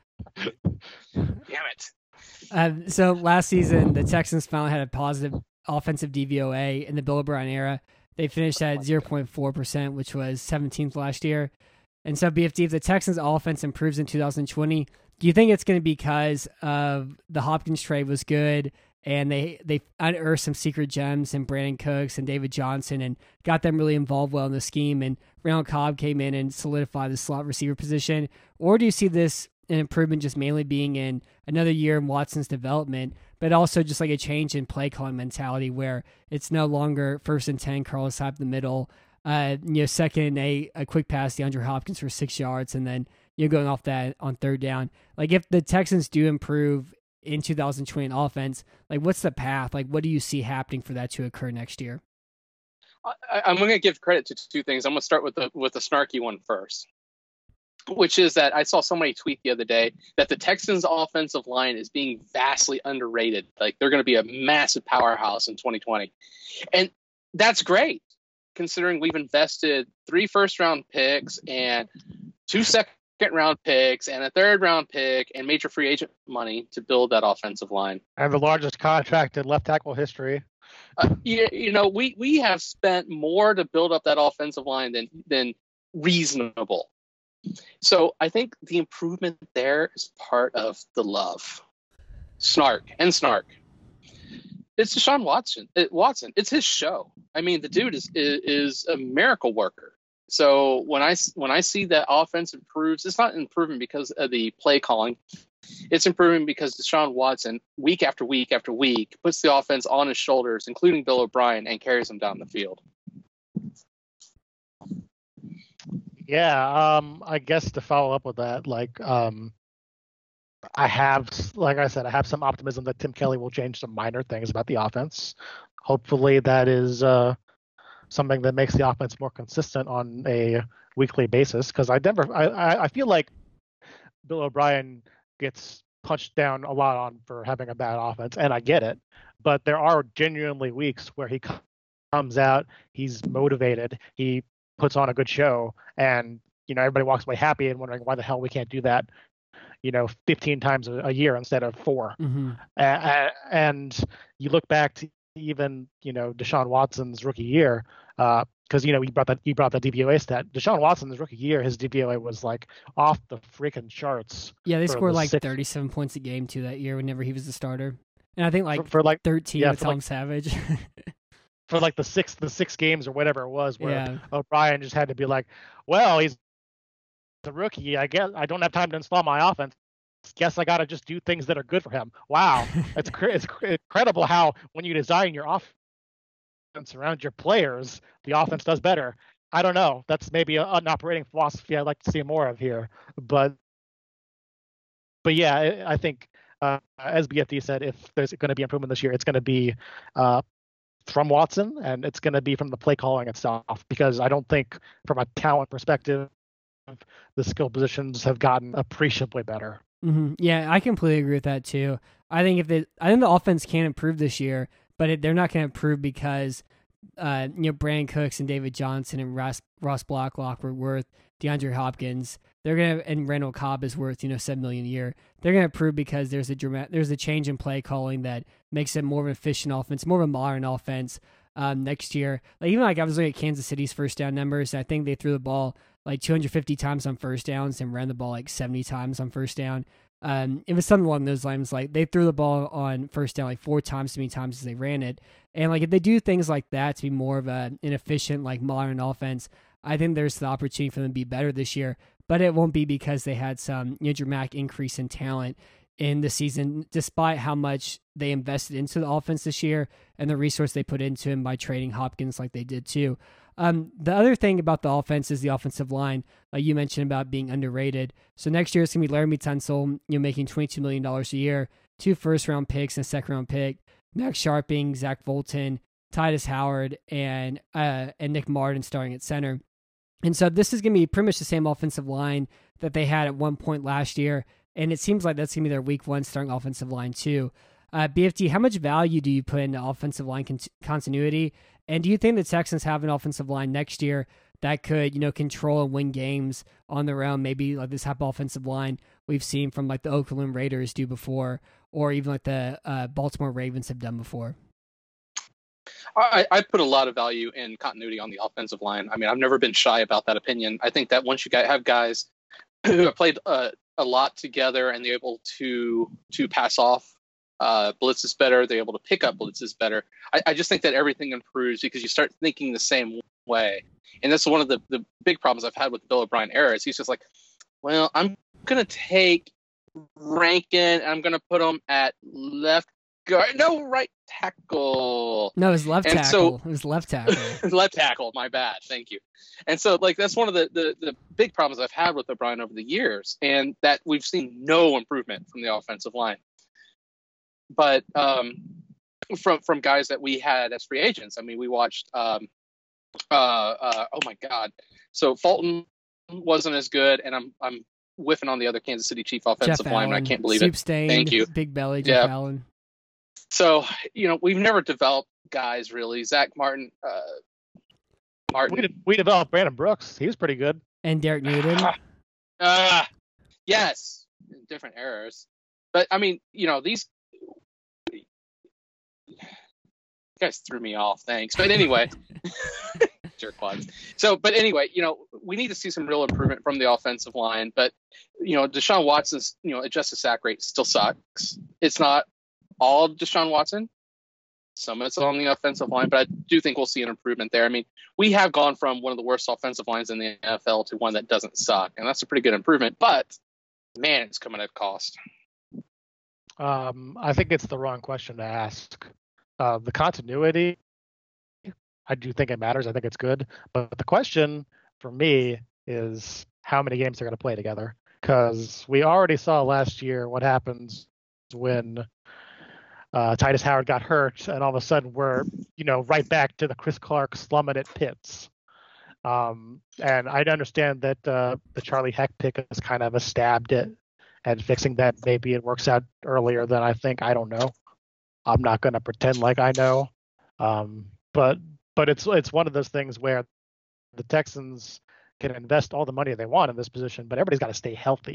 Damn it.
So last season, the Texans finally had a positive offensive DVOA in the Bill O'Brien era. They finished at 0.4%, which was 17th last year. And so, BFD, if the Texans' offense improves in 2020, do you think it's going to be because of the Hopkins trade was good and they unearthed some secret gems in Brandon Cooks and David Johnson and got them really involved well in the scheme, and Randall Cobb came in and solidified the slot receiver position? Or do you see this an improvement just mainly being in another year in Watson's development, but also just like a change in play calling mentality where it's no longer 1st and 10, Carlos Hyde in the middle, second a quick pass to DeAndre Hopkins for 6 yards, and then going off that on 3rd down. Like, if the Texans do improve in 2020 in offense, like, what's the path? Like, what do you see happening for that to occur next year?
I'm going to give credit to two things. I'm going to start with the snarky one first, which is that I saw somebody tweet the other day that the Texans' offensive line is being vastly underrated. Like, they're going to be a massive powerhouse in 2020. And that's great, considering we've invested 3 first-round picks and 2 second-round picks and a 3rd-round pick and major free agent money to build that offensive line.
And the largest contract in left tackle history.
We have spent more to build up that offensive line than reasonable. So I think the improvement there is part of the love. Snark. It's Deshaun Watson. It's his show. I mean, the dude is a miracle worker. So when I see that offense improves, it's not improving because of the play calling. It's improving because Deshaun Watson, week after week after week, puts the offense on his shoulders, including Bill O'Brien, and carries them down the field.
Yeah, I guess to follow up with that, I have some optimism that Tim Kelly will change some minor things about the offense. Hopefully that is something that makes the offense more consistent on a weekly basis, because I feel like Bill O'Brien gets punched down a lot on for having a bad offense, and I get it, but there are genuinely weeks where he comes out, he's motivated, he puts on a good show, and everybody walks away happy and wondering why the hell we can't do that 15 times a year instead of 4.
Mm-hmm.
And you look back to even, Deshaun Watson's rookie year, because you brought that DVOA stat. Deshaun Watson's rookie year, his DVOA was like off the freaking charts.
Yeah, they scored like 37 points a game too that year whenever he was the starter, and I think for 13 with Tom Savage.
For like the six games or whatever it was, where O'Brien just had to be like, well, he's a rookie. I guess I don't have time to install my offense. Guess I got to just do things that are good for him. Wow, it's incredible how when you design your offense around your players, the offense does better. I don't know. That's maybe an operating philosophy I'd like to see more of here. But yeah, I think as BFD said, if there's going to be improvement this year, it's going to be from Watson, and it's going to be from the play calling itself, because I don't think from a talent perspective, the skill positions have gotten appreciably better.
Mm-hmm. Yeah, I completely agree with that too. I think the offense can improve this year, but they're not going to improve because Brandin Cooks and David Johnson and Ross Blacklock were worth DeAndre Hopkins. And Randall Cobb is worth $7 million a year. They're going to improve because there's a change in play calling that makes it more of an efficient offense, more of a modern offense next year. I was looking at Kansas City's first down numbers, and I think they threw the ball like 250 times on first downs and ran the ball like 70 times on first down. It was something along those lines. Like they threw the ball on first down like 4 times as many times as they ran it. And like if they do things like that to be more of an efficient, like modern offense, I think there's the opportunity for them to be better this year. But it won't be because they had some dramatic increase in talent in the season, despite how much they invested into the offense this year and the resource they put into him by trading Hopkins like they did too. The other thing about the offense is the offensive line, like you mentioned about being underrated. So next year it's going to be Laramie Tunsil, making $22 million a year, 2 first-round picks and a second-round pick, Max Sharping, Zach Fulton, Titus Howard, and Nick Martin starting at center. And so this is going to be pretty much the same offensive line that they had at one point last year, and it seems like that's going to be their week 1 starting offensive line too. BFT, how much value do you put into offensive line continuity? And do you think the Texans have an offensive line next year that could, control and win games on their own? Maybe like this type of offensive line we've seen from like the Oakland Raiders do before, or even like the Baltimore Ravens have done before.
I put a lot of value in continuity on the offensive line. I mean, I've never been shy about that opinion. I think that once you have guys who have played a lot together and they're able to pass off blitzes better, they're able to pick up blitzes better. I just think that everything improves because you start thinking the same way. And that's one of the big problems I've had with the Bill O'Brien era is he's just like, well, I'm going to take Rankin and I'm going to put him at left guard. No, right tackle.
No, it was left tackle. It was left tackle.
Left tackle. My bad. Thank you. And so, like, that's one of the big problems I've had with O'Brien over the years, and that we've seen no improvement from the offensive line. But from guys that we had as free agents, I mean, we watched. Oh my God! So Fulton wasn't as good, and I'm whiffing on the other Kansas City Chief offensive lineman. I can't believe it.
Thank you. Big belly Jeff Allen.
So, we've never developed guys really. Zach Martin.
We developed Brandon Brooks. He was pretty good.
And Derek Newton.
Yes. Different eras. But, I mean, these guys threw me off. Thanks. But anyway. Jerkwads. So, but anyway, we need to see some real improvement from the offensive line. But, Deshaun Watson's, adjusted sack rate still sucks. It's not all Deshaun Watson. Some of it's on the offensive line, but I do think we'll see an improvement there. I mean, we have gone from one of the worst offensive lines in the NFL to one that doesn't suck, and that's a pretty good improvement. But, man, it's coming at cost.
I think it's the wrong question to ask. The continuity, I do think it matters. I think it's good. But the question for me is how many games they're going to play together. Because we already saw last year what happens when Titus Howard got hurt, and all of a sudden we're, right back to the Chris Clark slumming at Pitts. And I understand that the Charlie Heck pick is kind of a stab at fixing that. Maybe it works out earlier than I think. I don't know. I'm not going to pretend like I know. But it's one of those things where the Texans can invest all the money they want in this position, but everybody's got to stay healthy.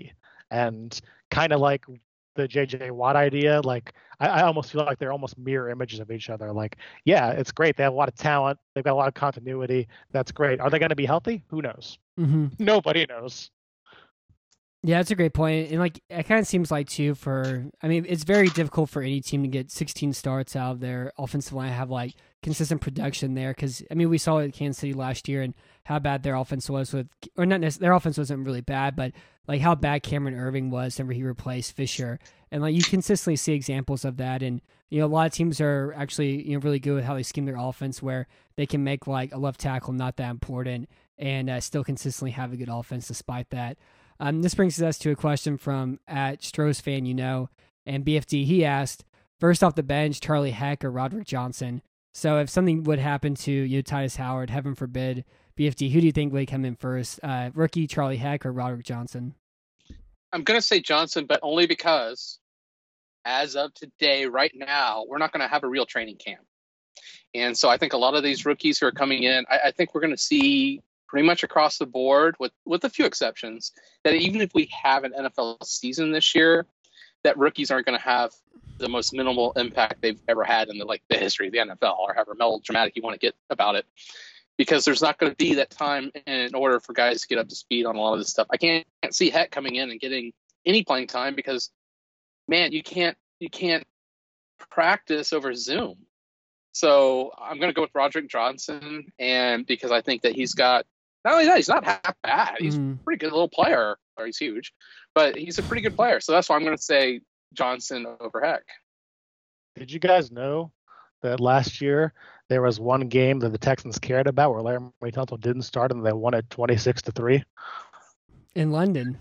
and kind of like the JJ Watt idea. Like I almost feel like they're almost mirror images of each other. Like, yeah, it's great. They have a lot of talent. They've got a lot of continuity. That's great. Are they going to be healthy? Who knows?
Mm-hmm.
Nobody knows.
Yeah, that's a great point. And like, it kind of seems like too it's very difficult for any team to get 16 starts out of their offensive line, have like consistent production there. Cause we saw it at Kansas City last year and how bad their offense was their offense wasn't really bad, but like how bad Cameron Irving was whenever he replaced Fisher. And like you consistently see examples of that. And, a lot of teams are actually, really good with how they scheme their offense where they can make like a left tackle not that important and still consistently have a good offense despite that. This brings us to a question from at Stroh's fan, and BFD. He asked, first off the bench, Charlie Heck or Roderick Johnson. So if something would happen to Titus Howard, heaven forbid, BFD, who do you think would come in first? Rookie Charlie Heck or Roderick Johnson?
I'm going to say Johnson, but only because as of today, right now, we're not going to have a real training camp. And so I think a lot of these rookies who are coming in, I think we're going to see pretty much across the board, with a few exceptions, that even if we have an NFL season this year, that rookies aren't going to have the most minimal impact they've ever had in the history of the NFL, or however melodramatic you want to get about it, because there's not going to be that time in order for guys to get up to speed on a lot of this stuff. I can't see Heck coming in and getting any playing time because, man, you can't practice over Zoom. So I'm going to go with Roderick Johnson, and because I think that he's got, not only that, he's not half bad. He's a pretty good little player, or he's huge, but he's a pretty good player. So that's why I'm going to say Johnson over Heck.
Did you guys know that last year there was one game that the Texans cared about where Larry Tunsil didn't start and they won it 26-3
in London?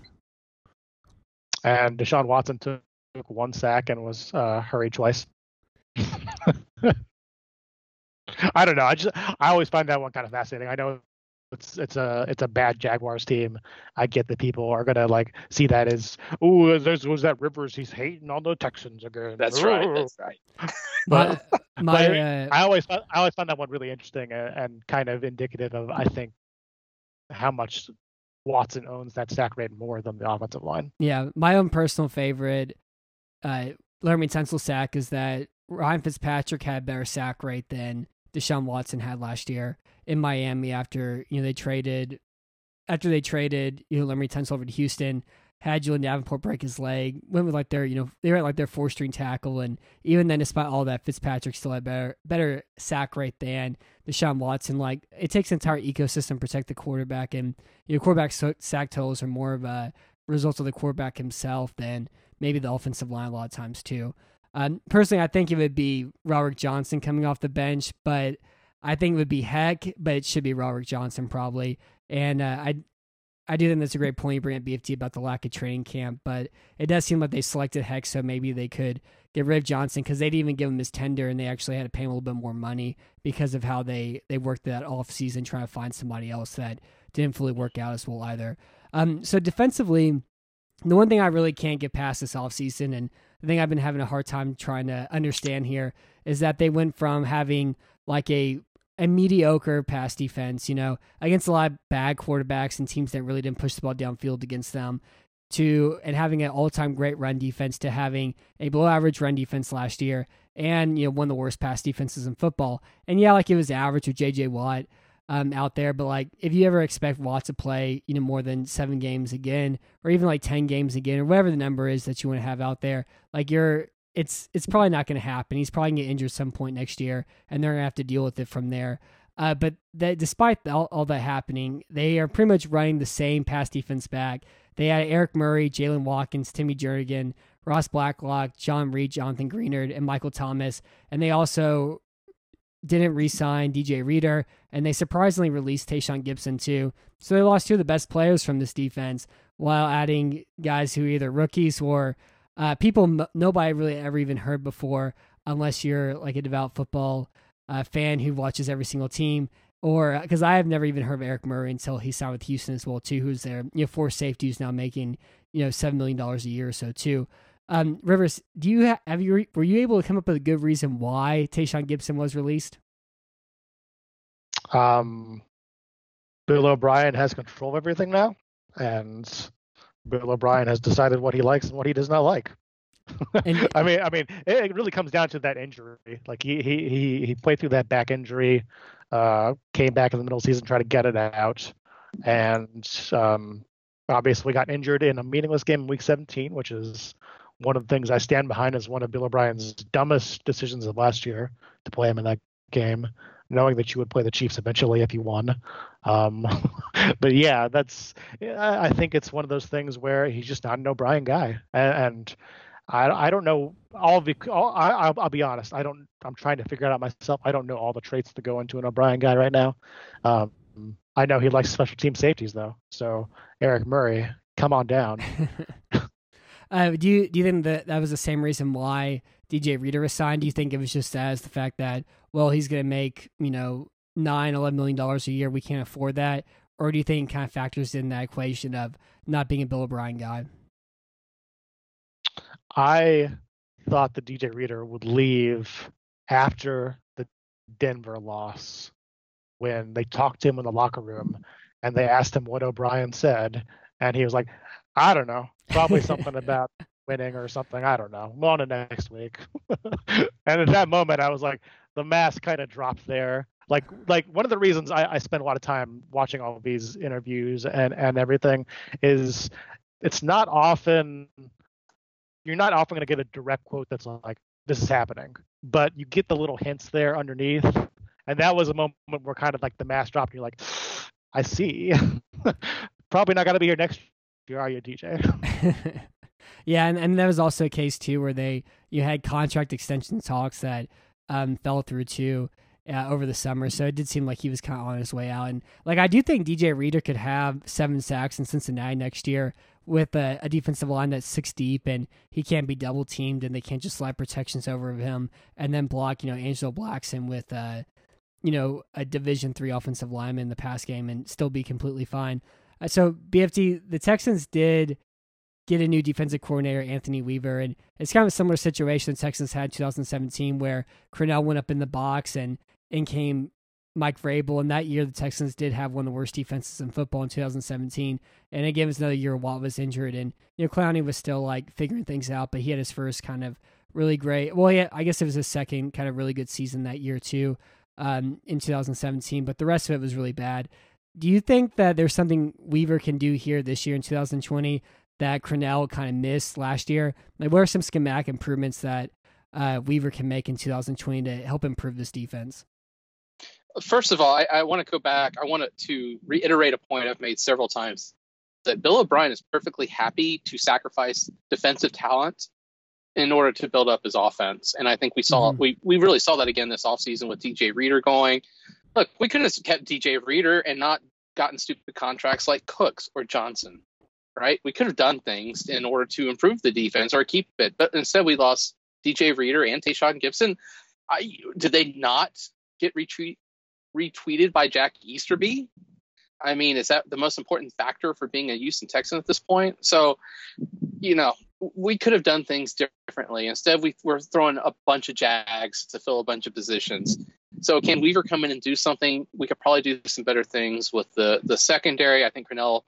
And Deshaun Watson took one sack and was hurried twice. I don't know. I always find that one kind of fascinating. I know it's a bad Jaguars team. I get that people are gonna see that as, was that Rivers? He's hating on the Texans again.
That's right.
But I always find that one really interesting and kind of indicative of, I think, how much Watson owns that sack rate more than the offensive line.
Yeah, my own personal favorite Larry Tunsil sack is that Ryan Fitzpatrick had better sack rate than Deshaun Watson had last year in Miami after they traded Larry Tunsil over to Houston, had Julian Davenport break his leg, went with their they were at their 4-string tackle, and even then, despite all that, Fitzpatrick still had better sack rate than Deshaun Watson. It takes an entire ecosystem to protect the quarterback, and quarterback sack totals are more of a result of the quarterback himself than maybe the offensive line a lot of times too. Personally, I think it would be Roderick Johnson coming off the bench, but I think it would be Heck, but it should be Roderick Johnson probably. And I do think that's a great point you bring up, BFT, about the lack of training camp, but it does seem like they selected Heck, so maybe they could get rid of Johnson because they didn't even give him his tender, and they actually had to pay him a little bit more money because of how they worked that off season trying to find somebody else that didn't fully work out as well either. So defensively, the one thing I really can't get past this offseason, and the thing I've been having a hard time trying to understand here, is that they went from having a mediocre pass defense, against a lot of bad quarterbacks and teams that really didn't push the ball downfield against them, and having an all-time great run defense to having a below-average run defense last year and, one of the worst pass defenses in football. And yeah, it was average with J.J. Watt out there, but if you ever expect Watt to play, more than 7 games again, or even 10 games again, or whatever the number is that you want to have out there, it's probably not going to happen. He's probably going to get injured some point next year, and they're going to have to deal with it from there. But despite all that happening, they are pretty much running the same pass defense back. They had Eric Murray, Jalen Watkins, Timmy Jernigan, Ross Blacklock, John Reed, Jonathan Greenard, and Michael Thomas, and they also didn't re-sign DJ Reader, and they surprisingly released Tayshaun Gibson too. So they lost 2 of the best players from this defense while adding guys who are either rookies or people nobody really ever even heard before, unless you're a devout football fan who watches every single team. Or because I have never even heard of Eric Murray until he signed with Houston as well too, who's their force safety, who's now making $7 million a year or so too. Rivers, were you able to come up with a good reason why Tayshaun Gibson was released?
Bill O'Brien has control of everything now, and Bill O'Brien has decided what he likes and what he does not like.
And
I mean, it really comes down to that injury. Like he played through that back injury, came back in the middle of the season, tried to get it out, and obviously got injured in a meaningless game in Week 17, which is one of the things I stand behind as one of Bill O'Brien's dumbest decisions of last year to play him in that game, knowing that you would play the Chiefs eventually if you won. But yeah, I think it's one of those things where he's just not an O'Brien guy, and I don't know I'll be honest. I'm trying to figure it out myself. I don't know all the traits that go into an O'Brien guy right now. I know he likes special team safeties though. So Eric Murray, come on down.
do you think that was the same reason why DJ Reader was signed? Do you think it was just as the fact that, well, he's going to make, $9-11 million a year, we can't afford that? Or do you think it kind of factors in that equation of not being a Bill O'Brien guy?
I thought that DJ Reader would leave after the Denver loss, when they talked to him in the locker room and they asked him what O'Brien said, and he was like, I don't know, probably something about winning or something. I don't know. On to next week. And at that moment, I was like, the mask kind of dropped there. Like one of the reasons I spend a lot of time watching all of these interviews and everything is it's not often. You're not often going to get a direct quote that's like, this is happening, but you get the little hints there underneath. And that was a moment where kind of like the mask dropped and you're like, I see. Probably not going to be here next year, are you, DJ?
Yeah, and that was also a case too where you had contract extension talks that fell through too over the summer. So it did seem like he was kind of on his way out. And like I do think DJ Reader could have 7 sacks in Cincinnati next year with a defensive line that's 6 deep, and he can't be double teamed, and they can't just slide protections over of him and then block, Angelo Blackson with a Division III offensive lineman in the pass game and still be completely fine. So BFT, the Texans did get a new defensive coordinator, Anthony Weaver, and it's kind of a similar situation the Texans had in 2017 where Crennel went up in the box and in came Mike Vrabel, and that year the Texans did have one of the worst defenses in football in 2017, and again it was another year Watt was injured, and Clowney was still like figuring things out, but he had his first kind of really great, well yeah, I guess it was his second kind of really good season that year too, in 2017, but the rest of it was really bad. Do you think that there's something Weaver can do here this year in 2020 that Crennel kind of missed last year? Like, what are some schematic improvements that Weaver can make in 2020 to help improve this defense?
First of all, I want to go back. I want to reiterate a point I've made several times, that Bill O'Brien is perfectly happy to sacrifice defensive talent in order to build up his offense. And I think we saw we really saw that again this offseason with DJ Reader going. Look, we could have kept DJ Reader and not gotten stupid contracts like Cooks or Johnson, right? We could have done things in order to improve the defense or keep it. But instead we lost DJ Reader and Tayshaun Gibson. Did they not get retweeted by Jack Easterby? I mean, is that the most important factor for being a Houston Texan at this point? So, we could have done things differently. Instead, we're throwing a bunch of Jags to fill a bunch of positions. So can Weaver come in and do something? We could probably do some better things with the secondary. I think Crennel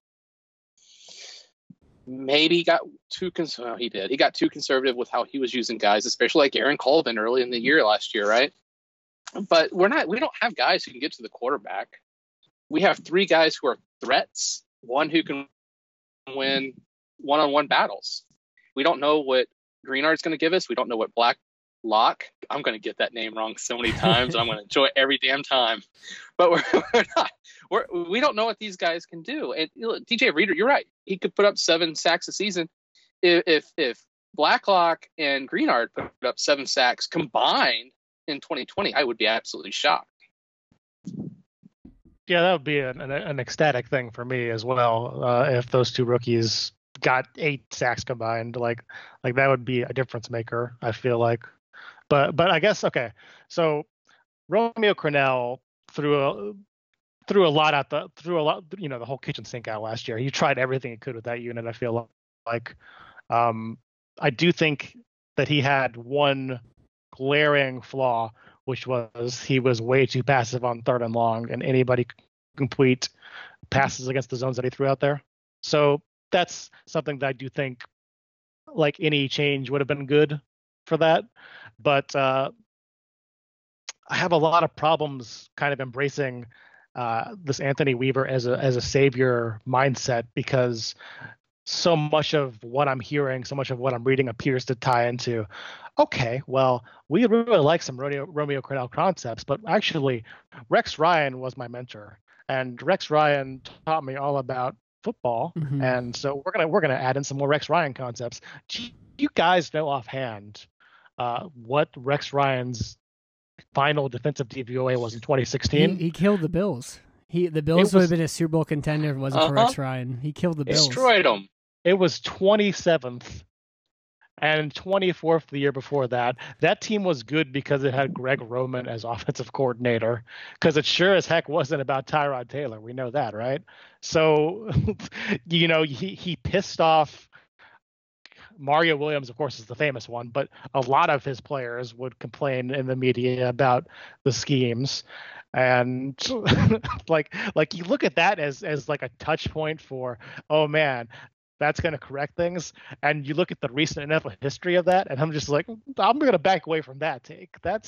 maybe got too conservative. He did. He got too conservative with how he was using guys, especially like Aaron Colvin early in the year last year, right? But we don't have guys who can get to the quarterback. We have 3 guys who are threats, one who can win one-on-one battles. We don't know what Greenard's going to give us. We don't know what Blacklock. I'm going to get that name wrong so many times. I'm going to enjoy it every damn time. But we don't know what these guys can do. And DJ Reader, you're right. He could put up 7 sacks a season. If Blacklock and Greenard put up 7 sacks combined in 2020, I would be absolutely shocked.
Yeah, that would be an ecstatic thing for me as well. If those 2 rookies got 8 sacks combined, like that would be a difference maker, I feel like. But I guess, okay, so Romeo Crennel threw a lot, the whole kitchen sink out last year. He tried everything he could with that unit. I feel like I do think that he had one glaring flaw, which was he was way too passive on 3rd and long, and anybody complete passes against the zones that he threw out there. So that's something that I do think like any change would have been good for that. But I have a lot of problems kind of embracing this Anthony Weaver as a savior mindset, because so much of what I'm hearing, so much of what I'm reading appears to tie into, okay, well, we really like some Romeo Crennel concepts, but actually Rex Ryan was my mentor, and Rex Ryan taught me all about football, and so we're gonna add in some more Rex Ryan concepts. Do you guys know offhand what Rex Ryan's final defensive DVOA was in 2016?
He killed the Bills. The Bills would have been a Super Bowl contender if it wasn't for Rex Ryan. He killed the Bills.
Destroyed them.
It was 27th and 24th the year before that. That team was good because it had Greg Roman as offensive coordinator, because it sure as heck wasn't about Tyrod Taylor. We know that, right? So, he pissed off Mario Williams, of course, is the famous one, but a lot of his players would complain in the media about the schemes. And like you look at that as like a touch point for, oh man, that's going to correct things. And you look at the recent NFL history of that, and I'm just like, I'm going to back away from that take. That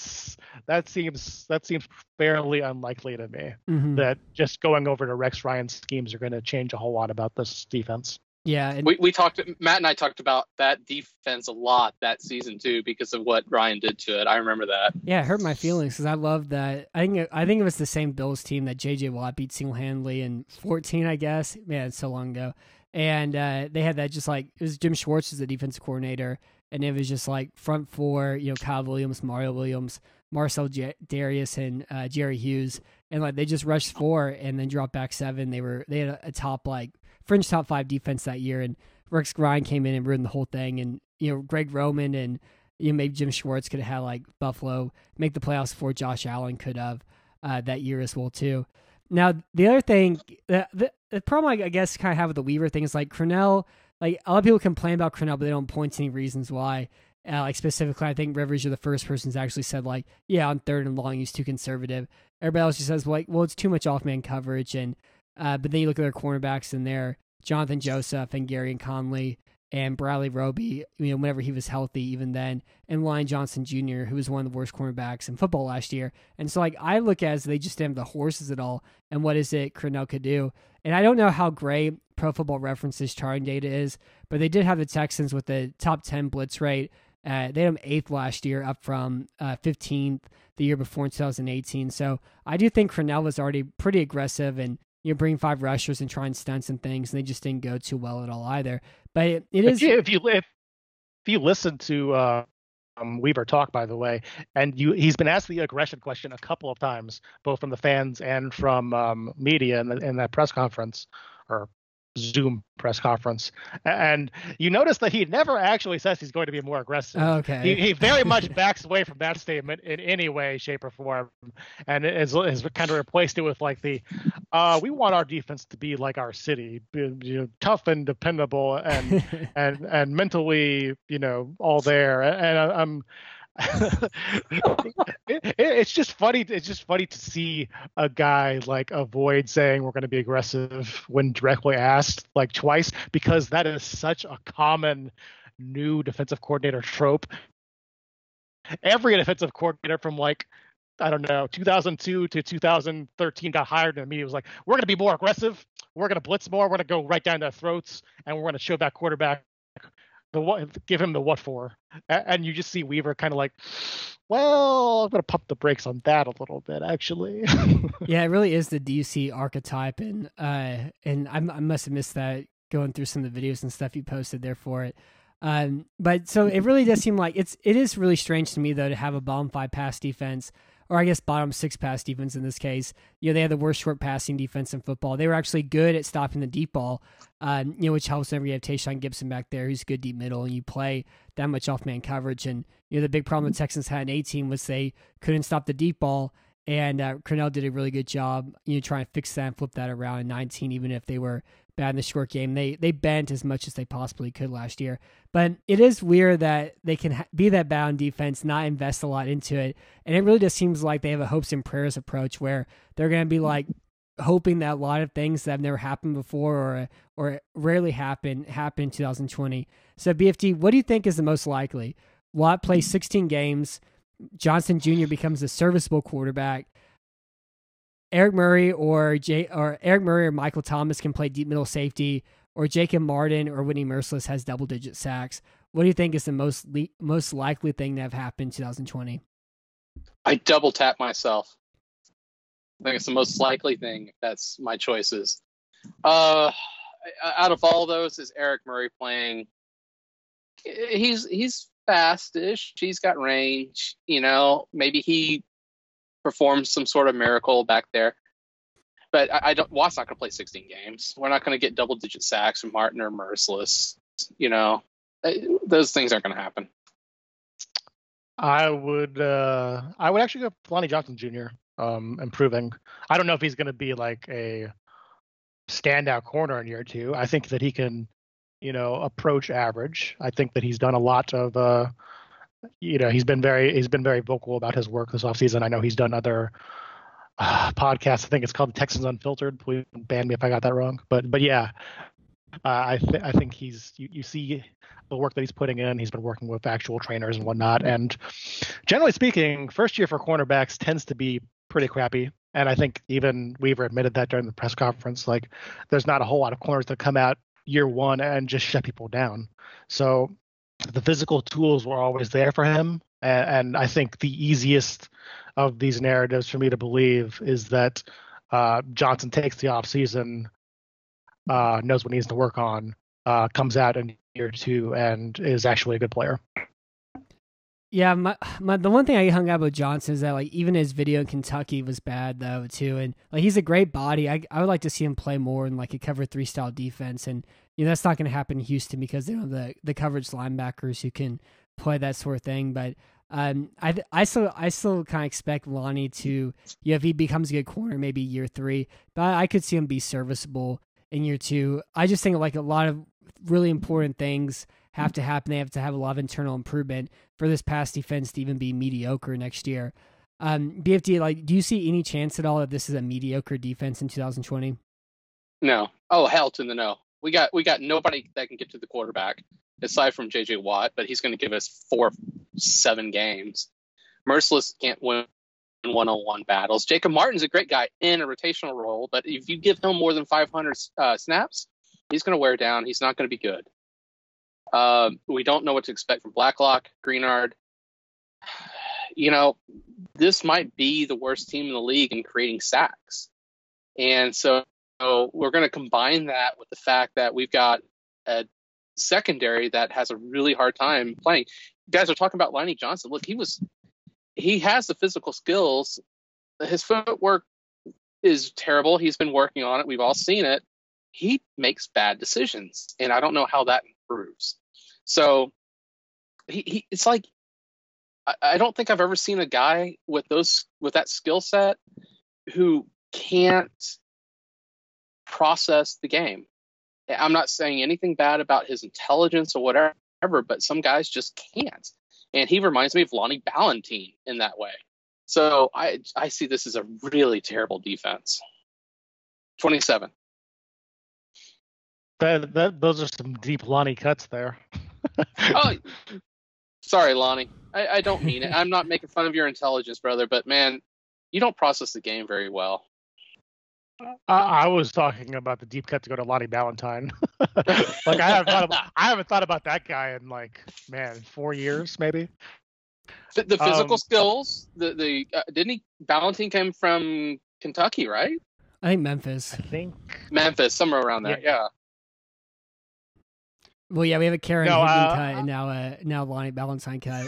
seems fairly unlikely to me, that just going over to Rex Ryan's schemes are going to change a whole lot about this defense.
Yeah,
Matt and I talked about that defense a lot that season too, because of what Ryan did to it. I remember that.
Yeah, it hurt my feelings because I love that. I think it was the same Bills team that J.J. Watt beat single-handedly in 14, I guess. Man, it's so long ago. And they had that, just like, it was Jim Schwartz as the defensive coordinator, and it was just like front four, Kyle Williams, Mario Williams, Marcel Darius, and Jerry Hughes, and like they just rushed 4 and then dropped back 7. They had a top, like, fringe top 5 defense that year, and Rex Ryan came in and ruined the whole thing. And Greg Roman and maybe Jim Schwartz could have had like Buffalo make the playoffs before Josh Allen could have that year as well too. Now the other thing, the problem I guess kind of have with the Weaver thing is like Crennel. Like a lot of people complain about Crennel, but they don't point to any reasons why. Like specifically, I think Rivers, you're the first person who's actually said like, yeah, on 3rd and long he's too conservative. Everybody else just says well, it's too much off man coverage. And but then you look at their cornerbacks and they're Jonathan Joseph and Gary and Conley and Bradley Roby, whenever he was healthy, even then, and Lyon Johnson Jr., who was one of the worst cornerbacks in football last year. And so, like, I look at it as they just didn't have the horses at all, and what is it Crennel could do? And I don't know how great Pro Football Reference's charting data is, but they did have the Texans with the top 10 blitz rate. They had them 8th last year, up from 15th the year before in 2018. So I do think Crennel was already pretty aggressive and bring 5 rushers and try and stunt some things, and they just didn't go too well at all either. But it is.
If you listen to Weaver talk, by the way, and he's been asked the aggression question a couple of times, both from the fans and from media in that press conference or Zoom press conference, and you notice that he never actually says he's going to be more aggressive.
Okay.
He very much backs away from that statement in any way, shape, or form, and has kind of replaced it with like the we want our defense to be like our city, tough and dependable and mentally all there. And I'm it's just funny to see a guy like avoid saying we're going to be aggressive when directly asked like twice, because that is such a common new defensive coordinator trope. Every defensive coordinator from like, I don't know, 2002 to 2013 got hired, and the media was like, we're going to be more aggressive, we're going to blitz more, we're going to go right down their throats, and we're going to show that quarterback give him the what for. And you just see Weaver kind of like, well, I'm going to pump the brakes on that a little bit, actually.
Yeah, it really is the DC archetype, and I must have missed that going through some of the videos and stuff you posted there for it. But so it really does seem like it is really strange to me though to have a bottom 5 pass defense, or I guess bottom 6 pass defense in this case. They had the worst short passing defense in football. They were actually good at stopping the deep ball, which helps whenever you have Tayshaun Gibson back there, who's good deep middle, and you play that much off man coverage. And the big problem the Texans had in 18 was they couldn't stop the deep ball, and Crennel did a really good job, trying to fix that and flip that around in 19, even if they were bad in the short game. They bent as much as they possibly could last year. But it is weird that they can be that bad on defense, not invest a lot into it. And it really just seems like they have a hopes and prayers approach where they're going to be like hoping that a lot of things that have never happened before or rarely happen in 2020. So BFD, what do you think is the most likely? Watt plays 16 games. Johnson Jr. becomes a serviceable quarterback. Eric Murray or Michael Thomas can play deep middle safety, or Jacob Martin or Whitney Merciless has double-digit sacks. What do you think is the most likely thing to have happened in 2020?
I double tap myself. I think it's the most likely thing. That's my choices. Out of all those, is Eric Murray playing? He's fastish. He's got range. Maybe he performs some sort of miracle back there. But I don't. Watt's not going to play 16 games. We're not going to get double-digit sacks from Martin or Merciless. Those things aren't going to happen.
I would actually go Lonnie Johnson Jr. Improving. I don't know if he's going to be like a standout corner in year 2. I think that he can, approach average. I think that he's done a lot of, he's been very vocal about his work this offseason. I know he's done other podcasts. I think it's called the Texans Unfiltered. Please ban me if I got that wrong. But yeah, I think you see the work that he's putting in. He's been working with actual trainers and whatnot. And generally speaking, first year for cornerbacks tends to be pretty crappy. And I think even Weaver admitted that during the press conference. Like, there's not a whole lot of corners that come out year 1 and just shut people down. So the physical tools were always there for him. And I think the easiest of these narratives for me to believe is that Johnson takes the offseason, knows what he needs to work on, comes out in year 2 and is actually a good player.
Yeah, the one thing I hung out with Johnson is that like even his video in Kentucky was bad though too, and like he's a great body. I would like to see him play more in like a cover 3 style defense, and that's not going to happen in Houston because they don't have the coverage linebackers who can play that sort of thing. But I still kind of expect Lonnie to, if he becomes a good corner, maybe year 3, but I could see him be serviceable in year 2. I just think like a lot of really important things have to happen. They have to have a lot of internal improvement for this pass defense to even be mediocre next year. BFD, like, do you see any chance at all that this is a mediocre defense in 2020?
No. Oh, hell to the no. We got nobody that can get to the quarterback aside from J.J. Watt, but he's going to give us 4-7 games. Merciless can't win one-on-one battles. Jacob Martin's a great guy in a rotational role, but if you give him more than 500 snaps, he's going to wear down. He's not going to be good. We don't know what to expect from Blacklock, Greenard. This might be the worst team in the league in creating sacks. And so we're going to combine that with the fact that we've got a secondary that has a really hard time playing. You guys are talking about Lonnie Johnson. Look, he has the physical skills. His footwork is terrible. He's been working on it. We've all seen it. He makes bad decisions, and I don't know how that improves. So it's like I don't think I've ever seen a guy with that skill set who can't process the game. I'm not saying anything bad about his intelligence or whatever, but some guys just can't. And he reminds me of Lonnie Ballentine in that way. So I see this as a really terrible defense. 27.
Those are some deep Lonnie cuts there.
Oh, sorry, Lonnie. I don't mean it. I'm not making fun of your intelligence, brother, but man, you don't process the game very well.
I was talking about the deep cut to go to Lonnie Ballentine. Like I haven't thought about that guy in 4 years maybe.
The physical skills. Didn't he? Ballentine came from Kentucky, right?
I think Memphis.
Memphis, somewhere around there. Yeah.
Well, yeah, we have a Karen Higdon cut and now Lonnie Ballentine cut.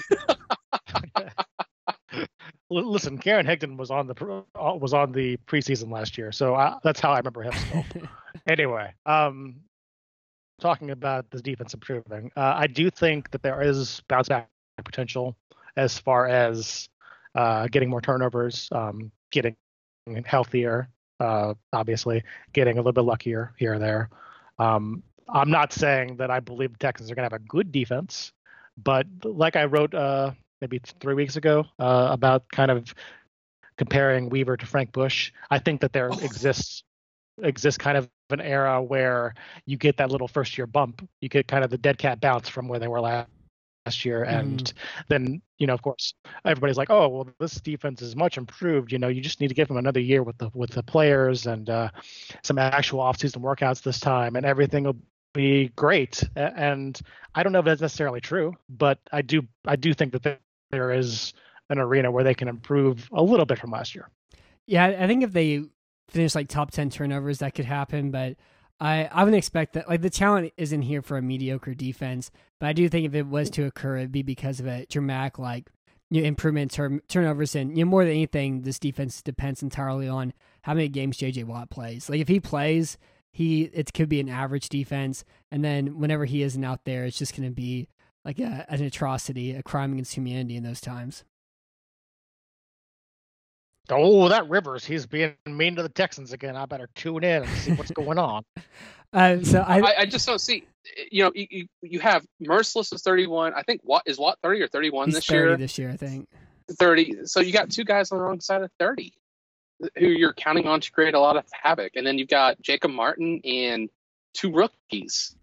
Listen, Karen Higdon was on the preseason last year, so that's how I remember him still. Anyway, talking about this defense improving, I do think that there is bounce back potential as far as getting more turnovers, getting healthier, obviously, getting a little bit luckier here or there. I'm not saying that I believe the Texans are going to have a good defense, but like I wrote maybe 3 weeks ago about kind of comparing Weaver to Frank Bush. I think that there exists kind of an era where you get that little first year bump. You get kind of the dead cat bounce from where they were last year. And then, of course, everybody's like, oh, well, this defense is much improved. You just need to give them another year with the players and some actual offseason workouts this time, and everything will be great. And I don't know if that's necessarily true, but I do think that there is an arena where they can improve a little bit from last year.
Yeah, I think if they finish like top 10 turnovers, that could happen, but I wouldn't expect that. Like, the talent isn't here for a mediocre defense, but I do think if it was to occur, it'd be because of a dramatic improvement in turnovers. And more than anything, this defense depends entirely on how many games JJ Watt plays. Like, if he plays, it could be an average defense, and then whenever he isn't out there, it's just going to be like an atrocity, a crime against humanity in those times.
Oh, that Rivers, he's being mean to the Texans again. I better tune in and see what's going on.
So
I just don't see. You have Merciless is 31. I think Watt 30 or 31
he's
this
30
year.
This year, I think
30. So you got two guys on the wrong side of 30 who you're counting on to create a lot of havoc, and then you've got Jacob Martin and two rookies.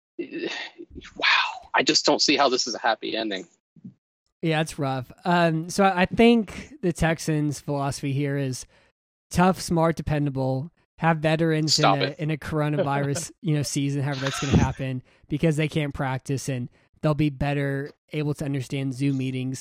Wow, I just don't see how this is a happy ending.
Yeah, it's rough. So I think the Texans' philosophy here is tough, smart, dependable. Have veterans in a coronavirus, season, however that's going to happen, because they can't practice and they'll be better able to understand Zoom meetings.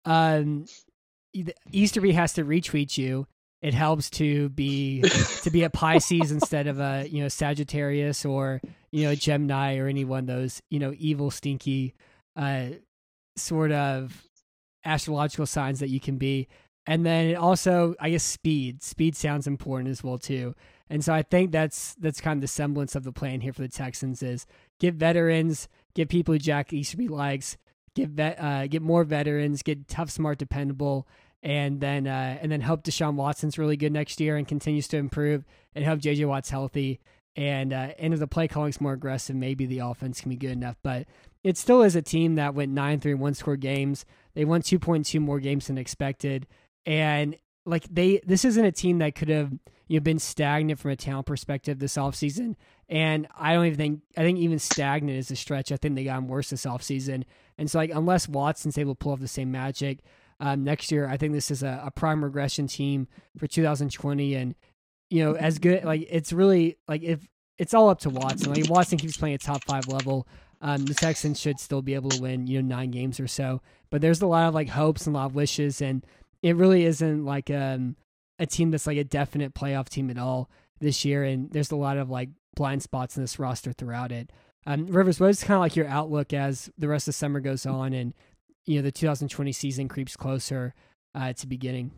Easterby has to retweet you. It helps to be a Pisces instead of a Sagittarius or a Gemini or any one of those evil, stinky sort of astrological signs that you can be. And then it also, I guess, speed sounds important as well too. And so I think that's kind of the semblance of the plan here for the Texans is get veterans, get people who Jack Easterby likes, get more veterans, get tough, smart, dependable, and then hope Deshaun Watson's really good next year and continues to improve, and hope JJ Watt's healthy. And if the play calling's more aggressive, maybe the offense can be good enough. But it still is a team that went 9-3 one-score games. They won 2.2 more games than expected. And this isn't a team that could have been stagnant from a talent perspective this offseason. And I think even stagnant is a stretch. I think they got worse this offseason. And so unless Watson's able to pull off the same magic next year, I think this is a prime regression team for 2020. And as good, it's really if it's all up to Watson. Watson keeps playing at top 5 level. The Texans should still be able to win 9 games or so. But there's a lot of hopes and a lot of wishes, and it really isn't a team that's a definite playoff team at all this year. And there's a lot of blind spots in this roster throughout it. Rivers, what is kind of your outlook as the rest of summer goes on and the 2020 season creeps closer to beginning?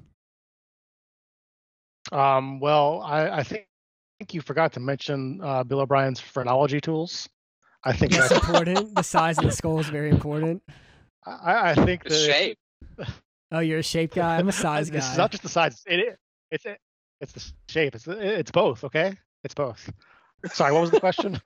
Well, I think you forgot to mention Bill O'Brien's phrenology tools. I think
that's important. The size of the skull is very important.
I think
the shape.
Oh, you're a shape guy. I'm a size guy.
It's not just the size. It's the shape. It's both. Okay, it's both. Sorry, what was the question?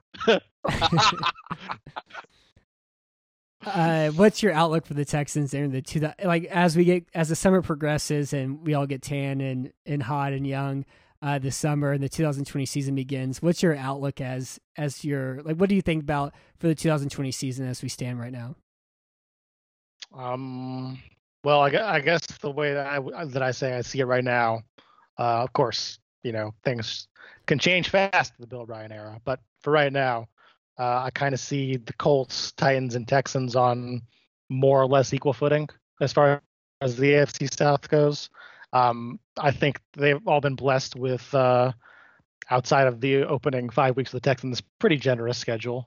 What's your outlook for the Texans during the as the summer progresses and we all get tan and hot and young this summer and the 2020 season begins? What's your outlook as your what do you think about for the 2020 season as we stand right now?
Well, I guess the way that I say I see it right now, of course, things can change fast in the Bill O'Brien era, but for right now, I kind of see the Colts, Titans, and Texans on more or less equal footing as far as the AFC South goes. I think they've all been blessed with, outside of the opening 5 weeks of the Texans, pretty generous schedule.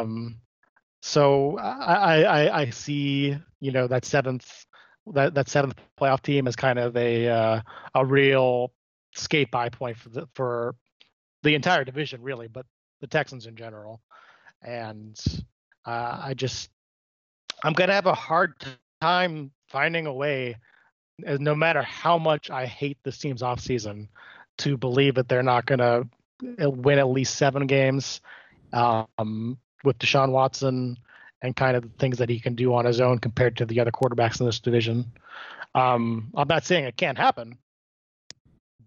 So I see, that seventh playoff team as kind of a real skate by point for the entire division, really, but the Texans in general. And I'm going to have a hard time finding a way, no matter how much I hate this team's offseason, to believe that they're not going to win at least 7 games with Deshaun Watson and kind of the things that he can do on his own compared to the other quarterbacks in this division. I'm not saying it can't happen,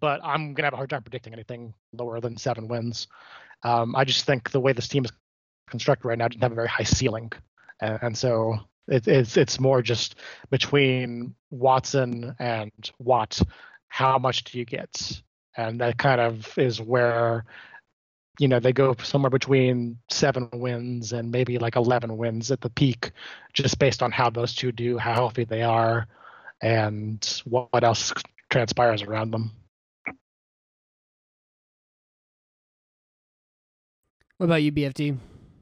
but I'm gonna have a hard time predicting anything lower than 7 wins. I just think the way this team is constructed right now doesn't have a very high ceiling, and so it's more just between Watson and Watt. How much do you get? And that kind of is where, they go somewhere between 7 wins and maybe like 11 wins at the peak, just based on how those two do, how healthy they are, and what else transpires around them.
What about you, BFD?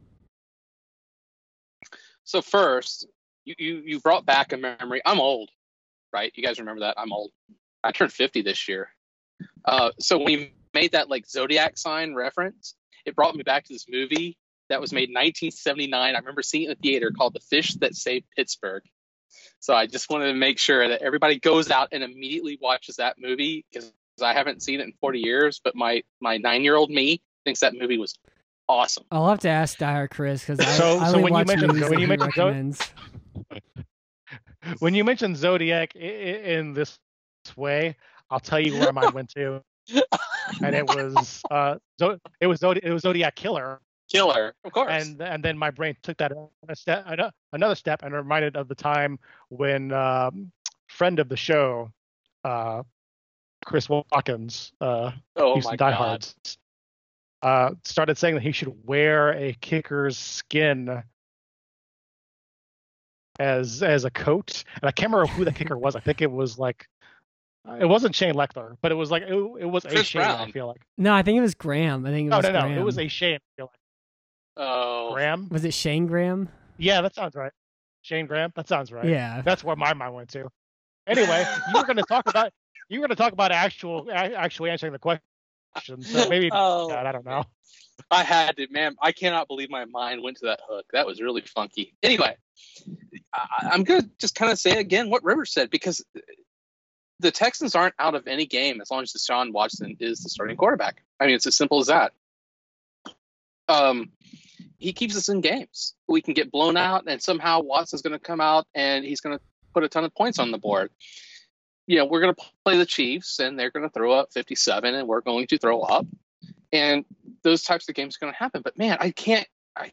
So first, you brought back a memory. I'm old, right? You guys remember that? I'm old. I turned 50 this year. So when you made that like Zodiac sign reference, it brought me back to this movie that was made in 1979. I remember seeing it in the theater, called The Fish That Saved Pittsburgh. So I just wanted to make sure that everybody goes out and immediately watches that movie, because I haven't seen it in 40 years, but my 9-year-old me thinks that movie was awesome.
I'll have to ask Dyer Chris, because I
So
only
when
watch
you
movies
mentioned
that he recommends.
When you mentioned Zodiac in this way, I'll tell you where mine went to, and it was Zodiac Killer.
Killer, of course.
And then my brain took that another step and reminded of the time when friend of the show, Chris Watkins, Houston Diehards, started saying that he should wear a kicker's skin as a coat, and I can't remember who the kicker was. I think it was like, it wasn't Shane Leckler, but it was like it was
Chris
a Shane.
Brown.
I feel like
No, I think it was Graham.
no, it was a Shane. I feel like.
Oh,
Graham?
Was it Shane Graham?
Yeah, that sounds right. Shane Graham? That sounds right.
Yeah.
That's where my mind went to. Anyway, you were going to talk about actually answering the question. So maybe God, I don't know.
I had to, man. I cannot believe my mind went to that hook. That was really funky. Anyway, I'm going to just kind of say again what Rivers said, because the Texans aren't out of any game as long as Deshaun Watson is the starting quarterback. I mean, it's as simple as that. He keeps us in games. We can get blown out, and somehow Watson's going to come out and he's going to put a ton of points on the board. We're going to play the Chiefs, and they're going to throw up 57, and we're going to throw up. And those types of games are going to happen. But man, I can't.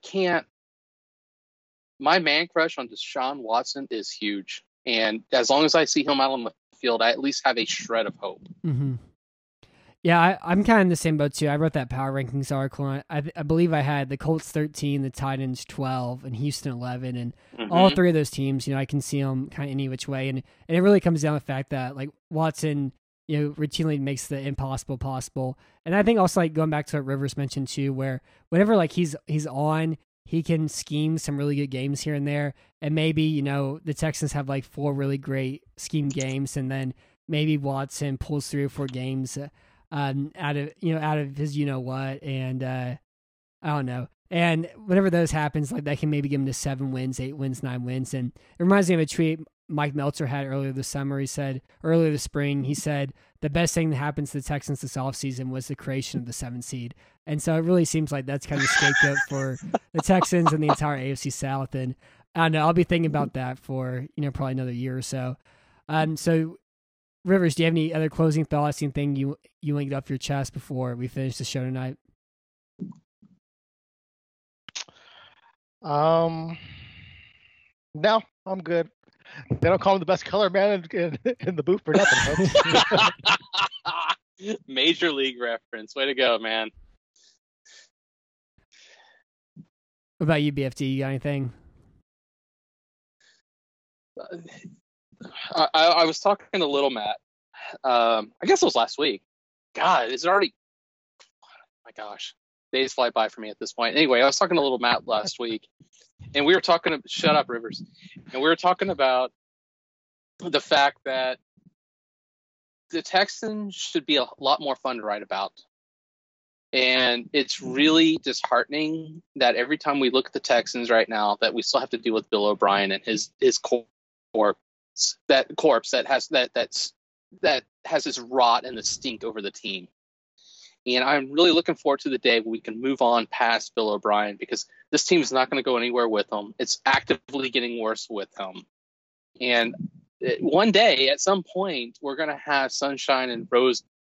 My man crush on Deshaun Watson is huge, and as long as I see him out on the field, I at least have a shred of hope.
Mm-hmm. Yeah, I'm kind of in the same boat too. I wrote that power rankings article. And I believe I had the Colts 13, the Titans 12, and Houston 11, and all three of those teams. I can see them kind of any which way, and it really comes down to the fact that like Watson, routinely makes the impossible possible. And I think also like going back to what Rivers mentioned too, where whenever like he's on, he can scheme some really good games here and there, and maybe the Texans have like 4 really great scheme games, and then maybe Watson pulls 3 or 4 games. Out of his what, and I don't know, and whenever those happens, like that can maybe give him to 7 wins, 8 wins, 9 wins. And it reminds me of a tweet Mike Meltzer had earlier this spring. He said the best thing that happens to the Texans this offseason was the creation of the 7th seed, and so it really seems like that's kind of a scapegoat for the Texans and the entire AFC South. And I don't know, I'll be thinking about that for probably another year or so. So Rivers, do you have any other closing thoughts? Anything you want to get off your chest before we finish the show tonight?
No, I'm good. They don't call him the best color man in the booth for nothing, folks.
Major league reference. Way to go, man.
What about you, BFD? You got anything?
I was talking to Little Matt. I guess it was last week. God, is it already? Oh my gosh, days fly by for me at this point. Anyway, I was talking to Little Matt last week, and we were talking. Shut up, Rivers. And we were talking about the fact that the Texans should be a lot more fun to write about. And it's really disheartening that every time we look at the Texans right now, that we still have to deal with Bill O'Brien and his corpse that has this rot and the stink over the team. And I'm really looking forward to the day where we can move on past Bill O'Brien, because this team is not going to go anywhere with him. It's actively getting worse with him. And one day, at some point, we're going to have sunshine and rose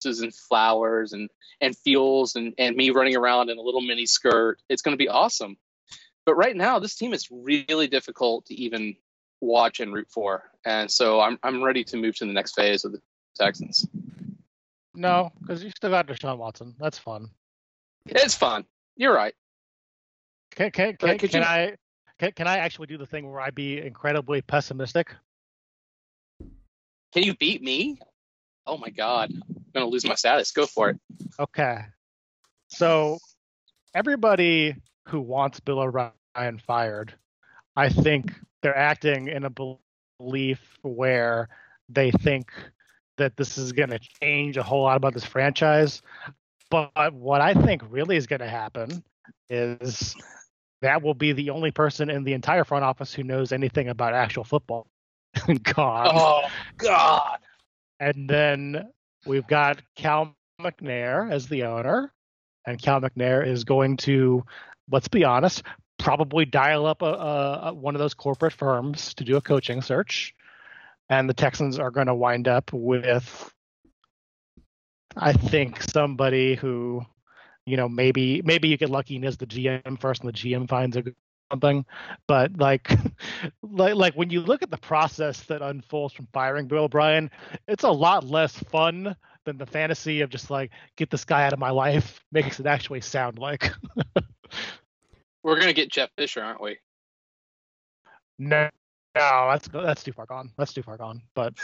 and flowers and Fields and me running around in a little mini skirt. It's going to be awesome. But right now, this team is really difficult to even watch and root for. And so I'm ready to move to the next phase of the Texans.
No, because you still got Deshaun Watson. That's fun.
It's fun. You're right.
Can I actually do the thing where I be incredibly pessimistic?
Can you beat me? Oh my God. I'm going to lose my status. Go for it.
Okay. So everybody who wants Bill O'Brien fired, I think they're acting in a belief where they think that this is going to change a whole lot about this franchise. But what I think really is going to happen is that will be the only person in the entire front office who knows anything about actual football. God.
Oh, God.
And then we've got Cal McNair as the owner. And Cal McNair is going to, let's be honest, probably dial up one of those corporate firms to do a coaching search. And the Texans are going to wind up with, I think, somebody who, maybe you get lucky and is the GM first and the GM finds something. But like when you look at the process that unfolds from firing Bill O'Brien, it's a lot less fun than the fantasy of just like, get this guy out of my life makes it actually sound like.
We're going to get Jeff Fisher, aren't we?
No, that's too far gone. That's too far gone. But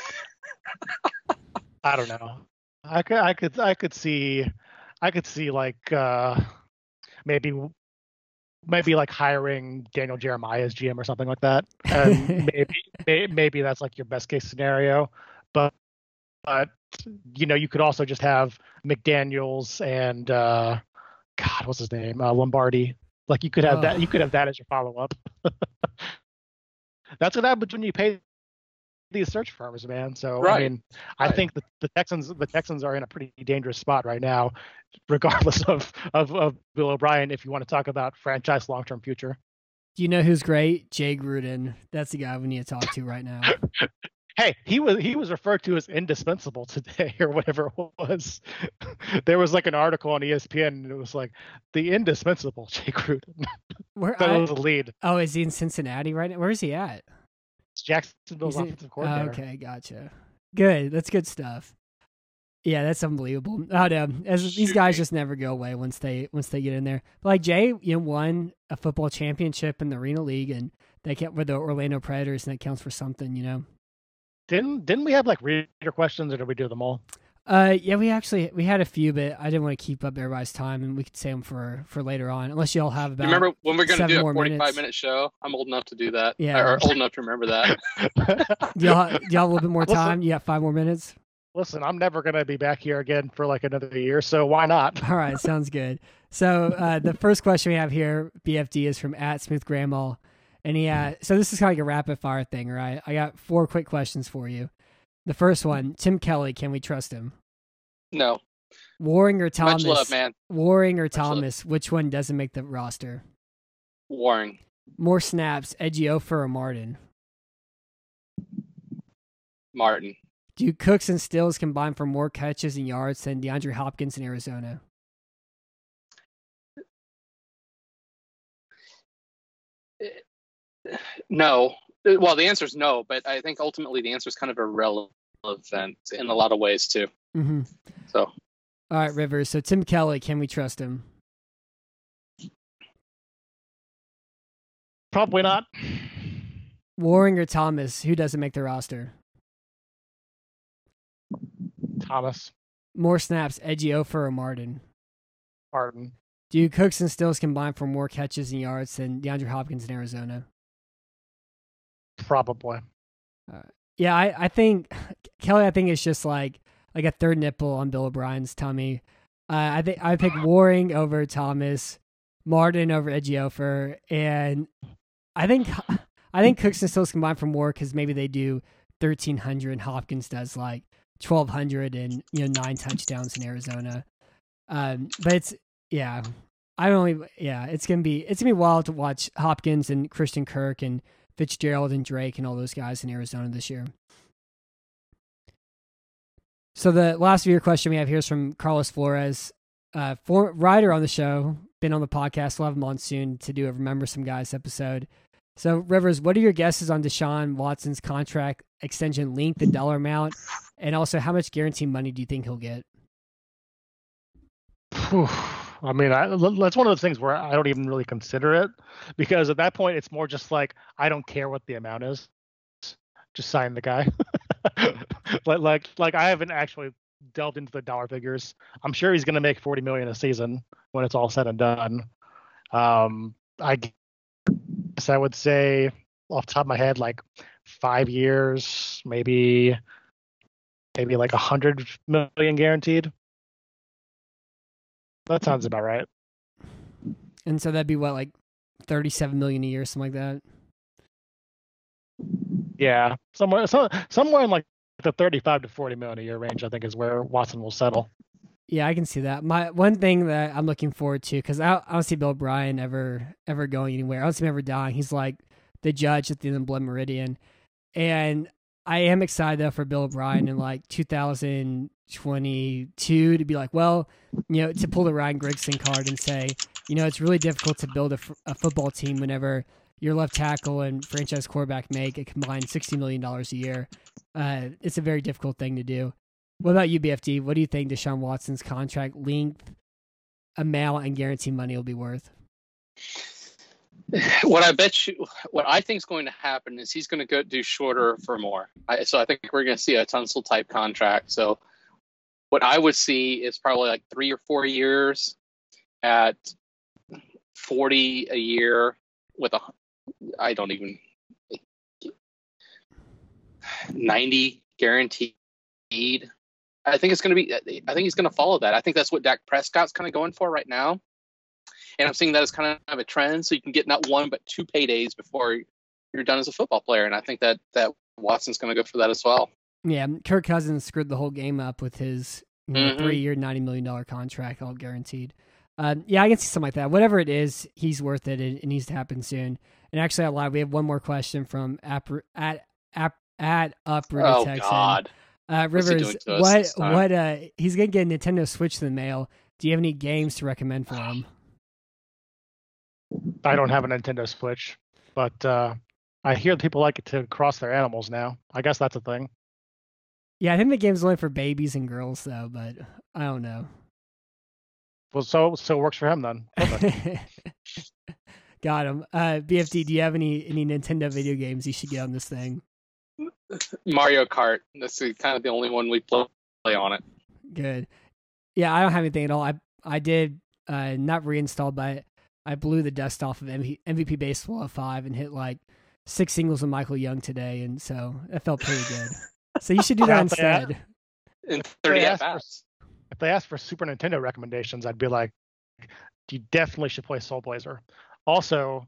I don't know. I could see like maybe like hiring Daniel Jeremiah as GM or something like that. And maybe that's like your best case scenario. But you could also just have McDaniels and God, what's his name? Lombardi. Like you could have that. You could have that as your follow up. That's what happens when you pay these search firms, man. So right. I mean, I think the Texans are in a pretty dangerous spot right now, regardless of Bill O'Brien. If you want to talk about franchise long-term future,
do you know who's great? Jay Gruden. That's the guy we need to talk to right now.
Hey, he was referred to as indispensable today or whatever it was. There was like an article on ESPN and it was like the indispensable Jay Gruden. That was the lead.
Oh, is he in Cincinnati right now? Where is he at?
It's Jacksonville's offensive coordinator.
Okay, gotcha. Good. That's good stuff. Yeah, that's unbelievable. Oh no, these guys just never go away once they get in there. But like Jay, won a football championship in the Arena League, and they kept with the Orlando Predators, and that counts for something,
Didn't we have like reader questions, or did we do them all?
Yeah, we had a few, but I didn't want to keep up everybody's time, and we could save them for later on. Unless y'all have about.
You remember when we're going to do a
45-minute
show? I'm old enough to do that.
Yeah,
or old enough to remember that.
y'all have a little bit more time. You got 5 more minutes.
Listen, I'm never going to be back here again for like another year, so why not?
All right, sounds good. So the first question we have here, BFD, is from @SmoothGrandma. And so this is kind of like a rapid fire thing, right? I got 4 quick questions for you. The first one, Tim Kelly, can we trust him?
No.
Waring or Thomas?
Much love, man.
Waring or Thomas? Which one doesn't make the roster?
Waring.
More snaps, Ejiofor or Martin?
Martin.
Do Cooks and Stills combine for more catches and yards than DeAndre Hopkins in Arizona?
No. Well, the answer is no, but I think ultimately the answer is kind of irrelevant in a lot of ways too.
Mm-hmm.
So,
all right, Rivers. So Tim Kelly, can we trust him?
Probably not.
Waring or Thomas? Who doesn't make the roster?
Thomas.
More snaps, Ejiofor or Martin?
Martin.
Do Cooks and Stills combine for more catches and yards than DeAndre Hopkins in Arizona?
Probably.
Yeah, I think Kelly. I think it's just like a third nipple on Bill O'Brien's tummy. I think I pick Waring over Thomas, Martin over Ejiofor, and I think Cooks and Stills combine for more because maybe they do 1,300 and Hopkins does like 1,200 and 9 touchdowns in Arizona. But it's it's gonna be wild to watch Hopkins and Christian Kirk and Fitzgerald and Drake and all those guys in Arizona this year. So the last viewer question we have here is from Carlos Flores, writer on the show, been on the podcast. We'll have him on soon to do a Remember Some Guys episode. So Rivers, what are your guesses on Deshaun Watson's contract extension length and dollar amount? And also, how much guaranteed money do you think he'll get?
I mean, that's one of those things where I don't even really consider it, because at that point it's more just like, I don't care what the amount is, just sign the guy. like I haven't actually delved into the dollar figures. I'm sure he's going to make $40 million a season when it's all said and done. I guess I would say off the top of my head, like 5 years, maybe like $100 million guaranteed. That sounds about right.
And so that'd be what, like $37 million a year, something like that?
Yeah, somewhere in like the 35 to 40 million a year range, I think, is where Watson will settle.
Yeah, I can see that. My one thing that I'm looking forward to, because I don't see Bill O'Brien ever going anywhere. I don't see him ever dying. He's like the judge at the end of Blood Meridian. And I am excited, though, for Bill O'Brien in like 2022 to be like, well, to pull the Ryan Grigson card and say, it's really difficult to build a football team whenever your left tackle and franchise quarterback make a combined $60 million a year. It's a very difficult thing to do. What about you, BFD? What do you think Deshaun Watson's contract length, amount, and guaranteed money will be worth?
What I think is going to happen is he's going to go do shorter for more. So I think we're going to see a Tunsil type contract. So what I would see is probably like 3 or 4 years at 40 a year with 90 guaranteed. I think he's going to follow that. I think that's what Dak Prescott's kind of going for right now. And I'm seeing that as kind of a trend. So you can get not one, but 2 paydays before you're done as a football player. And I think that Watson's going to go for that as well.
Yeah. Kirk Cousins screwed the whole game up with his 3-year, $90 million contract, all guaranteed. Yeah, I can see something like that. Whatever it is, he's worth it. It needs to happen soon. And actually, I lied. We have one more question from at Uprooted Texan.
God.
Rivers, what he's gonna get a Nintendo Switch in the mail. Do you have any games to recommend for him?
I don't have a Nintendo Switch, but I hear people like it to cross their animals now. I guess that's a thing.
Yeah, I think the game's only for babies and girls though, but I don't know.
Well, so it works for him then.
Got him. BFD, do you have any Nintendo video games you should get on this thing?
Mario Kart. That's kind of the only one we play on it.
Good. Yeah, I don't have anything at all. I did not reinstall, but I blew the dust off of MVP Baseball 05 and hit like 6 singles with Michael Young today, and so that felt pretty good. So you should do that instead.
In 30 at-bats.
If they ask for Super Nintendo recommendations, I'd be like, you definitely should play Soul Blazer. Also,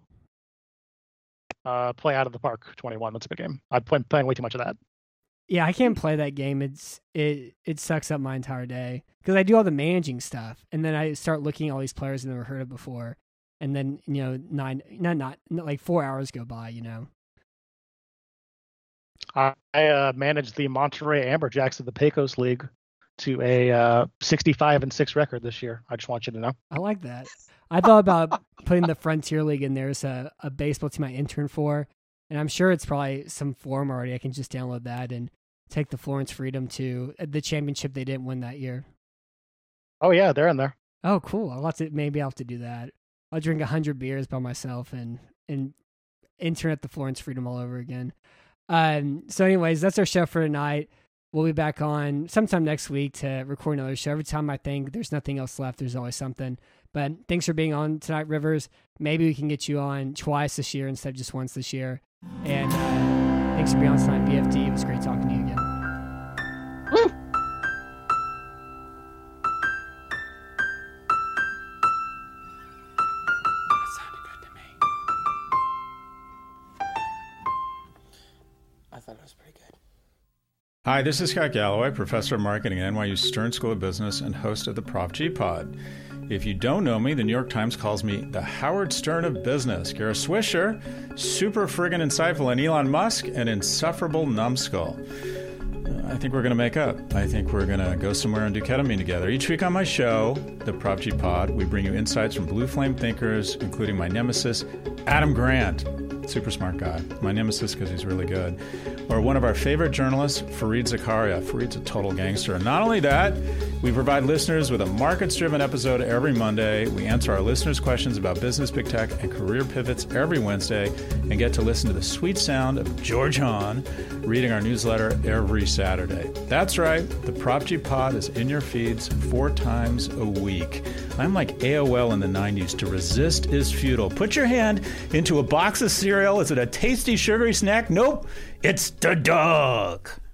play Out of the Park 21. That's a good game. I'm playing way too much of that.
Yeah, I can't play that game. It sucks up my entire day because I do all the managing stuff, and then I start looking at all these players I've never heard of before, and then not 4 hours go by.
I managed the Monterey Amberjacks of the Pecos League to a 65-6 record this year. I just want you to know.
I like that. I thought about putting the Frontier League in there as a baseball team I interned for, and I'm sure it's probably some form already. I can just download that and take the Florence Freedom to the championship they didn't win that year.
Oh yeah, they're in there.
Oh, cool. Maybe I'll have to do that. I'll drink 100 beers by myself and intern at the Florence Freedom all over again. So anyways, that's our show for tonight. We'll be back on sometime next week to record another show. Every time I think there's nothing else left, there's always something. But thanks for being on tonight, Rivers. Maybe we can get you on twice this year instead of just once this year. And thanks for being on tonight, BFD. It was great talking to you again.
Woo!
That sounded good to me.
I thought it was pretty good.
Hi, this is Scott Galloway, professor of marketing at NYU Stern School of Business and host of the Prof G Pod. If you don't know me, the New York Times calls me the Howard Stern of business. Kara Swisher, super friggin' insightful, and Elon Musk, an insufferable numbskull. I think we're going to make up. I think we're going to go somewhere and do ketamine together. Each week on my show, the Prop G Pod, we bring you insights from blue flame thinkers, including my nemesis, Adam Grant. Super smart guy. My nemesis because he's really good. Or one of our favorite journalists, Fareed Zakaria. Fareed's a total gangster. And not only that, we provide listeners with a markets-driven episode every Monday. We answer our listeners' questions about business, big tech, and career pivots every Wednesday, and get to listen to the sweet sound of George Hahn reading our newsletter every Saturday. That's right. The Prop G Pod is in your feeds 4 times a week. I'm like AOL in the 90s. To resist is futile. Put your hand into a box of cereal. Is it a tasty, sugary snack? Nope. It's the dog.